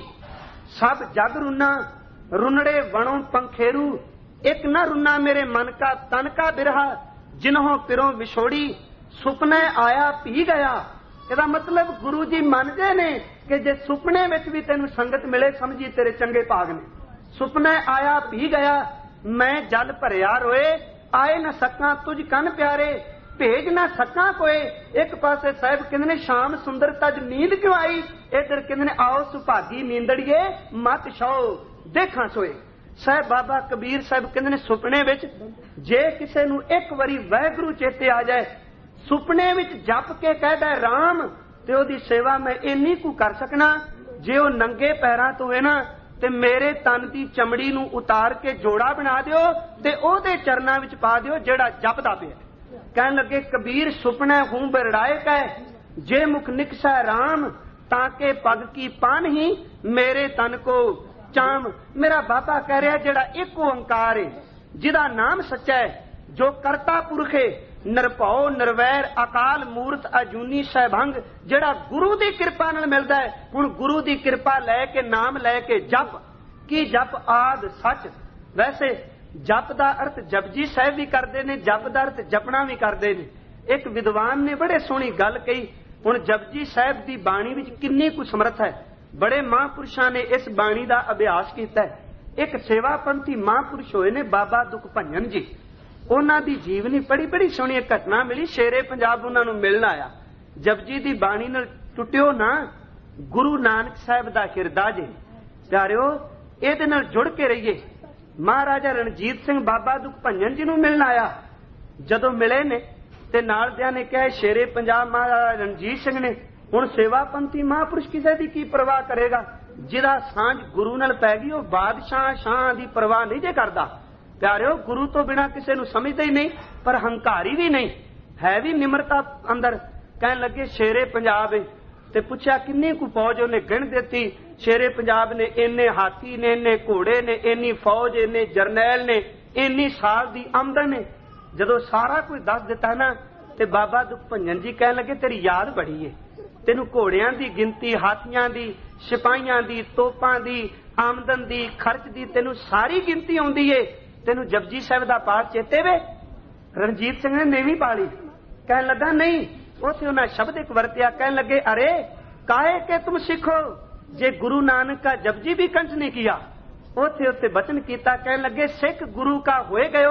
ਸਭ ਜਗ ਰੁਨਾ, रुनड़े वणों पंखेरू एक न रुना मेरे मन का तन का बिरहा, जिन्हों पिरों विछोड़ी सुपने आया पी गया। ਇਹਦਾ ਮਤਲਬ ਗੁਰੂ ਜੀ ਮੰਨਦੇ ਨੇ ਕਿ ਜੇ ਸੁਪਨੇ ਵਿੱਚ ਵੀ ਤੈਨੂੰ ਸੰਗਤ ਮਿਲੇ ਸਮਝੀ ਤੇਰੇ ਚੰਗੇ ਭਾਗ ਨੇ। ਸੁਪਨੇ ਆਇਆ ਪੀ ਗਿਆ ਮੈਂ ਜਲ ਭਰਿਆ ਰੋਏ, ਆਏ ਨਾ ਸਕਾਂ ਤੁਝ ਕੰਨ ਪਿਆਰੇ ਭੇਜ ਨਾ ਸਕਾਂ ਕੋਏ। ਇੱਕ ਪਾਸੇ ਸਾਹਿਬ ਕਹਿੰਦੇ ਨੇ ਸ਼ਾਮ ਸੁੰਦਰ ਤਜ ਨੀਂਦ ਕਿਉਂ ਆਈ, ਇਧਰ ਕਹਿੰਦੇ ਨੇ ਆਓ ਸੁਭਾਗੀ ਨੀਂਦੜੀਏ ਮਤ ਛਾਓ ਦੇਖਾਂ ਸੋਏ। ਸਾਹਿਬ ਬਾਬਾ ਕਬੀਰ ਸਾਹਿਬ ਕਹਿੰਦੇ ਨੇ ਸੁਪਨੇ ਵਿੱਚ ਜੇ ਕਿਸੇ ਨੂੰ ਇੱਕ ਵਾਰੀ ਵਾਹਿਗੁਰੂ ਚੇਤੇ ਆ ਜਾਏ, ਸੁਪਨੇ ਵਿੱਚ ਜਪ ਕੇ ਕਹਿਦਾ ਰਾਮ, ਤੇ ਉਹਦੀ ਸੇਵਾ ਮੈਂ ਇੰਨੀ ਕੁ ਕਰ ਸਕਣਾ, ਜੇ ਉਹ ਨੰਗੇ ਪੈਰਾਂ ਤੋਂ ਹੈ ਨਾ ਤੇ ਮੇਰੇ ਤਨ ਦੀ ਚਮੜੀ ਨੂੰ ਉਤਾਰ ਕੇ ਜੋੜਾ ਬਣਾ ਦਿਓ ਤੇ ਉਹਦੇ ਚਰਨਾਂ ਵਿੱਚ ਪਾ ਦਿਓ ਜਿਹੜਾ ਜਪਦਾ ਪਿਆ। ਕਹਿਣ ਲੱਗੇ ਕਬੀਰ ਸੁਪਨਾ ਹੂੰ ਬਰੜਾਏ ਕਹਿ, ਜੇ ਮੁਖ ਨਿਕਸੈ ਰਾਮ ਤਾਕੇ ਪਗ ਕੀ ਪਾਨ ਹੀ ਮੇਰੇ ਤਨ ਕੋ ਚਾਮ। ਮੇਰਾ ਬਾਬਾ ਕਹਿ ਰਿਹਾ ਜਿਹੜਾ ਇੱਕ ਓੰਕਾਰ ਹੈ, ਜਿਹਦਾ ਨਾਮ ਸੱਚਾ ਹੈ, ਜੋ ਕਰਤਾ ਪੁਰਖ ਹੈ, ਨਿਰਭਉ ਨਿਰਵੈਰ ਅਕਾਲ ਮੂਰਤ ਅਜੂਨੀ ਸਹਿਭੰਗ, ਜਿਹੜਾ ਗੁਰੂ ਦੀ ਕਿਰਪਾ ਨਾਲ ਮਿਲਦਾ ਹੈ। ਹੁਣ ਗੁਰੂ ਦੀ ਕਿਰਪਾ ਲੈ ਕੇ ਨਾਮ ਲੈ ਕੇ ਜਪ ਕੀ ਜਪ ਆਦ ਸੱਚ। ਵੈਸੇ ਜਪ ਦਾ ਅਰਥ ਜਪਜੀ ਸਾਹਿਬ ਵੀ ਕਰਦੇ ਨੇ, ਜਪ ਦਾ ਅਰਥ ਜਪਣਾ ਵੀ ਕਰਦੇ ਨੇ। एक विद्वान ने बड़े सोहनी गल कही। हुण जपजी साहिब की बाणी विच किन्नी कुछ समर्थ है। बड़े महापुरुषां ने इस बाणी का अभ्यास किया है। एक सेवापंथी महापुरुष होए ने बाबा दुख भंजन जी, उन्हां दी जीवनी बड़ी बड़ी सोहनी एक घटना मिली। शेरे पंजाब उन्हां नूं मिलण आया। जपजी दी बाणी नाल टुटियो ना गुरु नानक साहिब दा हिरदा जे प्यारिओ, इहदे नाल जुड़ के रहिए। महाराजा रणजीत सिंह बाबा दुख भंजन जी नूं मिलण आया। जदों मिले ने ते नाल दियां ने कहा शेरे पंजाब महाराजा रणजीत सिंह ने हुण सेवापंथी महापुरुष किसे दी की परवाह करेगा, जिहदा सांझ गुरु नाल पै गई वो बादशाह शाह दी परवाह नहीं जे करदा। प्यारिओ गुरु तो बिना किसी नूं समझदा ही नहीं, पर हंकारी भी नहीं है, भी निमरता अंदर। कहण लगे शेरे पंजाब है ते पुछया किन्नी कु फौज, उन्हें गिण दित्ती। शेरे पंजाब ने इन्ने हाथी ने, इन्ने घोड़े ने, इन्नी फौज, इन्ने जरनैल ने, इन्नी साल दी आमदन है। जदों सारा कुछ दस दिता ना ते बाबा दुख भंजन जी कहण लगे तेरी याद बड़ी है, तेनू घोड़ियां दी गिनती, हाथियां दी, सिपाहियां दी, तोपां दी, आमदन दी, खर्च दी, तेनू सारी गिनती आउंदी है। तेनू जपजी साहिब दा पाठ चेते वे? रणजीत सिंह ने नेवी पाली। कहण लगा नहीं, उसे उन्हें शब्द एक वरत्या। कहण लगे अरे काहे के तुम सिखो जे गुरु नानक का जपजी भी कंठ नहीं किया। उथे उते वचन किया। कहण लगे सिख गुरु का होए गयो,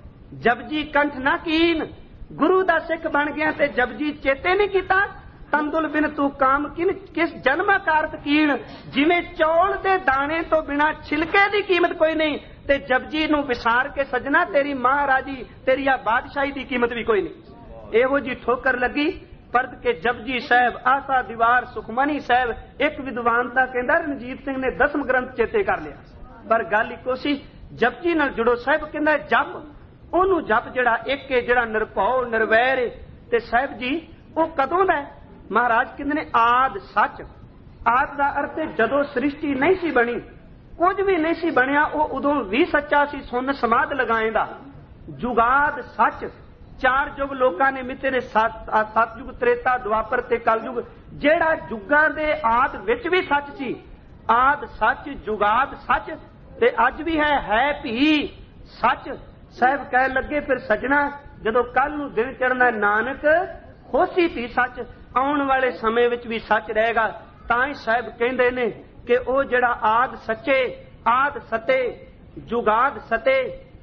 जपजी कंठ ना कीन। गुरु दा सिख बन गया ते जपजी चेते नहीं किया। तंदुल बिन तू काम किन किस जन्म कारत कीन। जिवें चौल दे दाने तो बिना छिलके दी कीमत कोई नहीं, ते जपजी नूं विसार के सजना तेरी महाराजी तेरी आ बादशाही दी कीमत भी कोई नहीं। ਇਹੋ जी ठोकर लगी। परत के जपजी साहब, आसा दीवार, सुखमनी साहब। एक विद्वान ता कहंदा रणजीत सिंह ने 10 ग्रंथ चेते कर लिया, पर गल इको सी जपजी नाल जुड़ो। साहब कहंदा जप ओनू जप जिहड़ा एक है, जिहड़ा निरभौ निरवैर है। ते साहब जी वो कदों दा है? महाराज कहंदे ने आद सच। आद दा अर्थ है जदों सृष्टि नहीं सी बनी, कुछ भी नहीं सी बनया, वो उदों भी सच्चा सी। सुन समाध लगाएंदा। जुगाद सच, 4 युग लोकां ने मिते ने, सतयुग, त्रेता, द्वापर ते कलयुग। जेड़ा युगां दे आद विच भी सच सी, आद सच, जुगाद सच, ते अज भी है भी सच। साहब कह लगे फिर सजना जदों कल नूं दिन चढ़ना नानक होसी भी सच, आउण वाले समय विच भी सच रहेगा। तां ही साहब कहंदे ने कि ओ जेड़ा आद सच्चे, आद सते, जुगाद सते,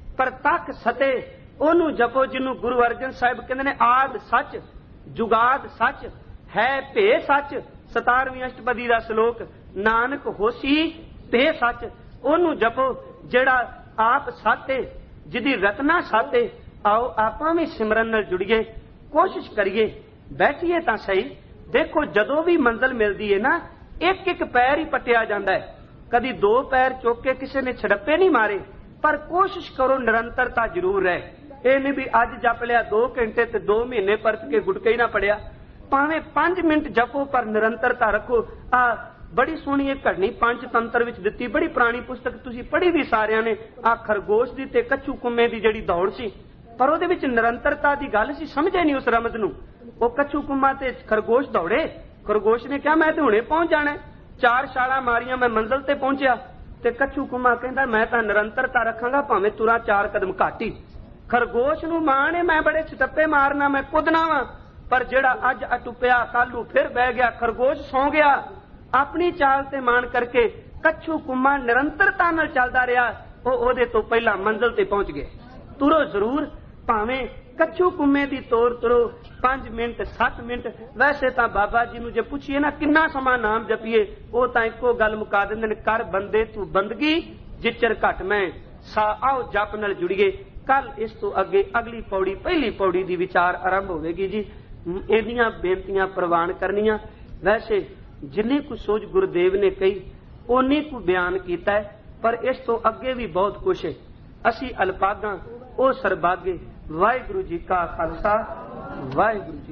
परतख सते, ओनू जपो जिन्नू गुरु अर्जन साहिब कहंदे ने आद सच, जुगाद सच, है भे सच। 17वीं अष्टपदी दा श्लोक, नानक होसी भे सच। ओनू जपो जेड़ा आप साते, जिदी रत्ना साते। आओ आपां भी सिमरन नाल जुड़िए, कोशिश करिए, बैठिए तां सही। देखो जदों भी मंजिल मिलदी है ना, एक एक पैर ही पटिया जांदा है। कदी 2 पैर चुक के किसी ने छड़प्पे नहीं मारे, पर कोशिश करो निरंतरता जरूर रहे। ਇਹ नहीं भी अज जप लिया 2 घंटे ते 2 महीने परत के गुटके ही ना पड़िया, भावें 5 मिनट जपो पर निरंतरता रखो। आ बड़ी सोहनी एक घड़नी पंचतंत्र विच दित्ती, बड़ी पुरानी पुस्तक तुसीं पढ़ी भी सारिਆਂ ने। आ खरगोश दी ते कच्छू कुम्मे दी ਜਿਹੜੀ दौड़ सी, पर ਉਹਦੇ ਵਿੱਚ ਨਿਰੰਤਰਤਾ ਦੀ ਗੱਲ ਸੀ, ਸਮਝੇ ਨਹੀਂ ਉਸ ਰਮਜ਼ ਨੂੰ। ਉਹ ਕੱਛੂ ਕੁੰਮਾ ਤੇ ਖਰਗੋਸ਼ ਦੌੜੇ। ਖਰਗੋਸ਼ ਨੇ ਕਿਹਾ ਮੈਂ ਤੇ ਹੁਣੇ ਪਹੁੰਚ ਜਾਣਾ। 4 ਛਾਲਾਂ ਮਾਰੀਆਂ, ਮੈਂ ਮੰਜ਼ਿਲ ਤੇ ਪਹੁੰਚਿਆ। ਤੇ ਕੱਛੂ ਕੁੰਮਾ ਕਹਿੰਦਾ ਮੈਂ ਤਾਂ ਨਿਰੰਤਰਤਾ ਰੱਖਾਂਗਾ, ਭਾਵੇਂ ਤੁਰਾਂ 4 ਕਦਮ ਘੱਟ ਹੀ। खरगोश नूं माण है मैं बड़े छटप्पे मारना, मैं कुदना वा, पर जेड़ा अज अटुपिया कल नूं फिर बह गया। खरगोश सौ गया अपनी चाल ते मान करके। कच्छू कुम्मा निरंतरता नाल चलदा रहा, ओहदे तो पहला मंजिल ते पहुंच गए। तुरो जरूर, भावें कच्छू कुम्मे दी तौर तुरो 5 मिनट 7 मिनट। वैसे तां बाबा जी नूं जे पुछीए ना किन्ना समा नाम जपीए, वो तां इक्को गल मुका दिंदे ने, कर बंदे तू बंदगी जिचर घट मैं सा। आओ जप नाल जुड़िए। कल इस तो अगे अगली पौड़ी, पहली पौड़ी दी विचार आरंभ होगी जी। इहदियां बेनतियां प्रवान करनियां। वैसे जिन्नी कुछ सोच गुरुदेव ने कही उन्नी को बयान किया है, पर इस तो अगे भी बहुत कुछ है। असी अल्पागा ओ सरबागे। वाहिगुरु जी का खालसा, वाहिगुरु जी।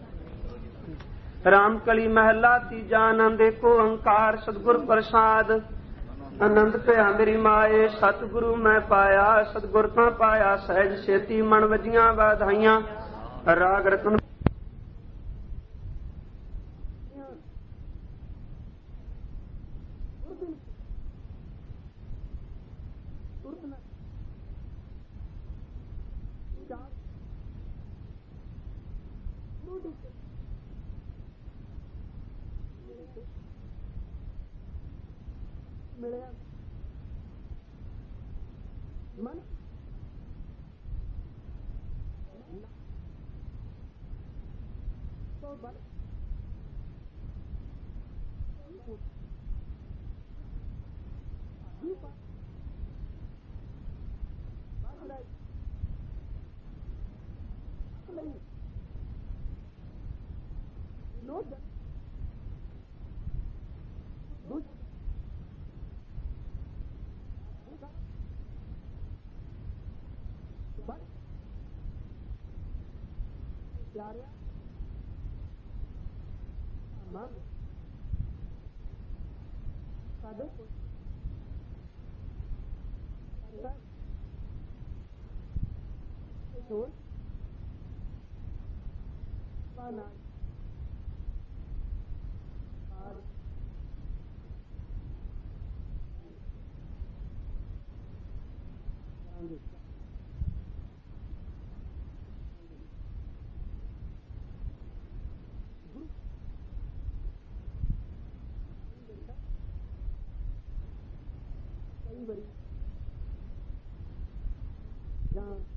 रामकली महला तीजा। आनंद एको अंकार सतगुर प्रसाद। आनंद भया मेरी माए सतगुरु मैं पाया। सतगुर तो पाया सहज छेती, मन वजियां वाधाइयां। राग रतन मन तो बल प्यारे मन साधे को सोच पाना और कई बड़ी जहाँ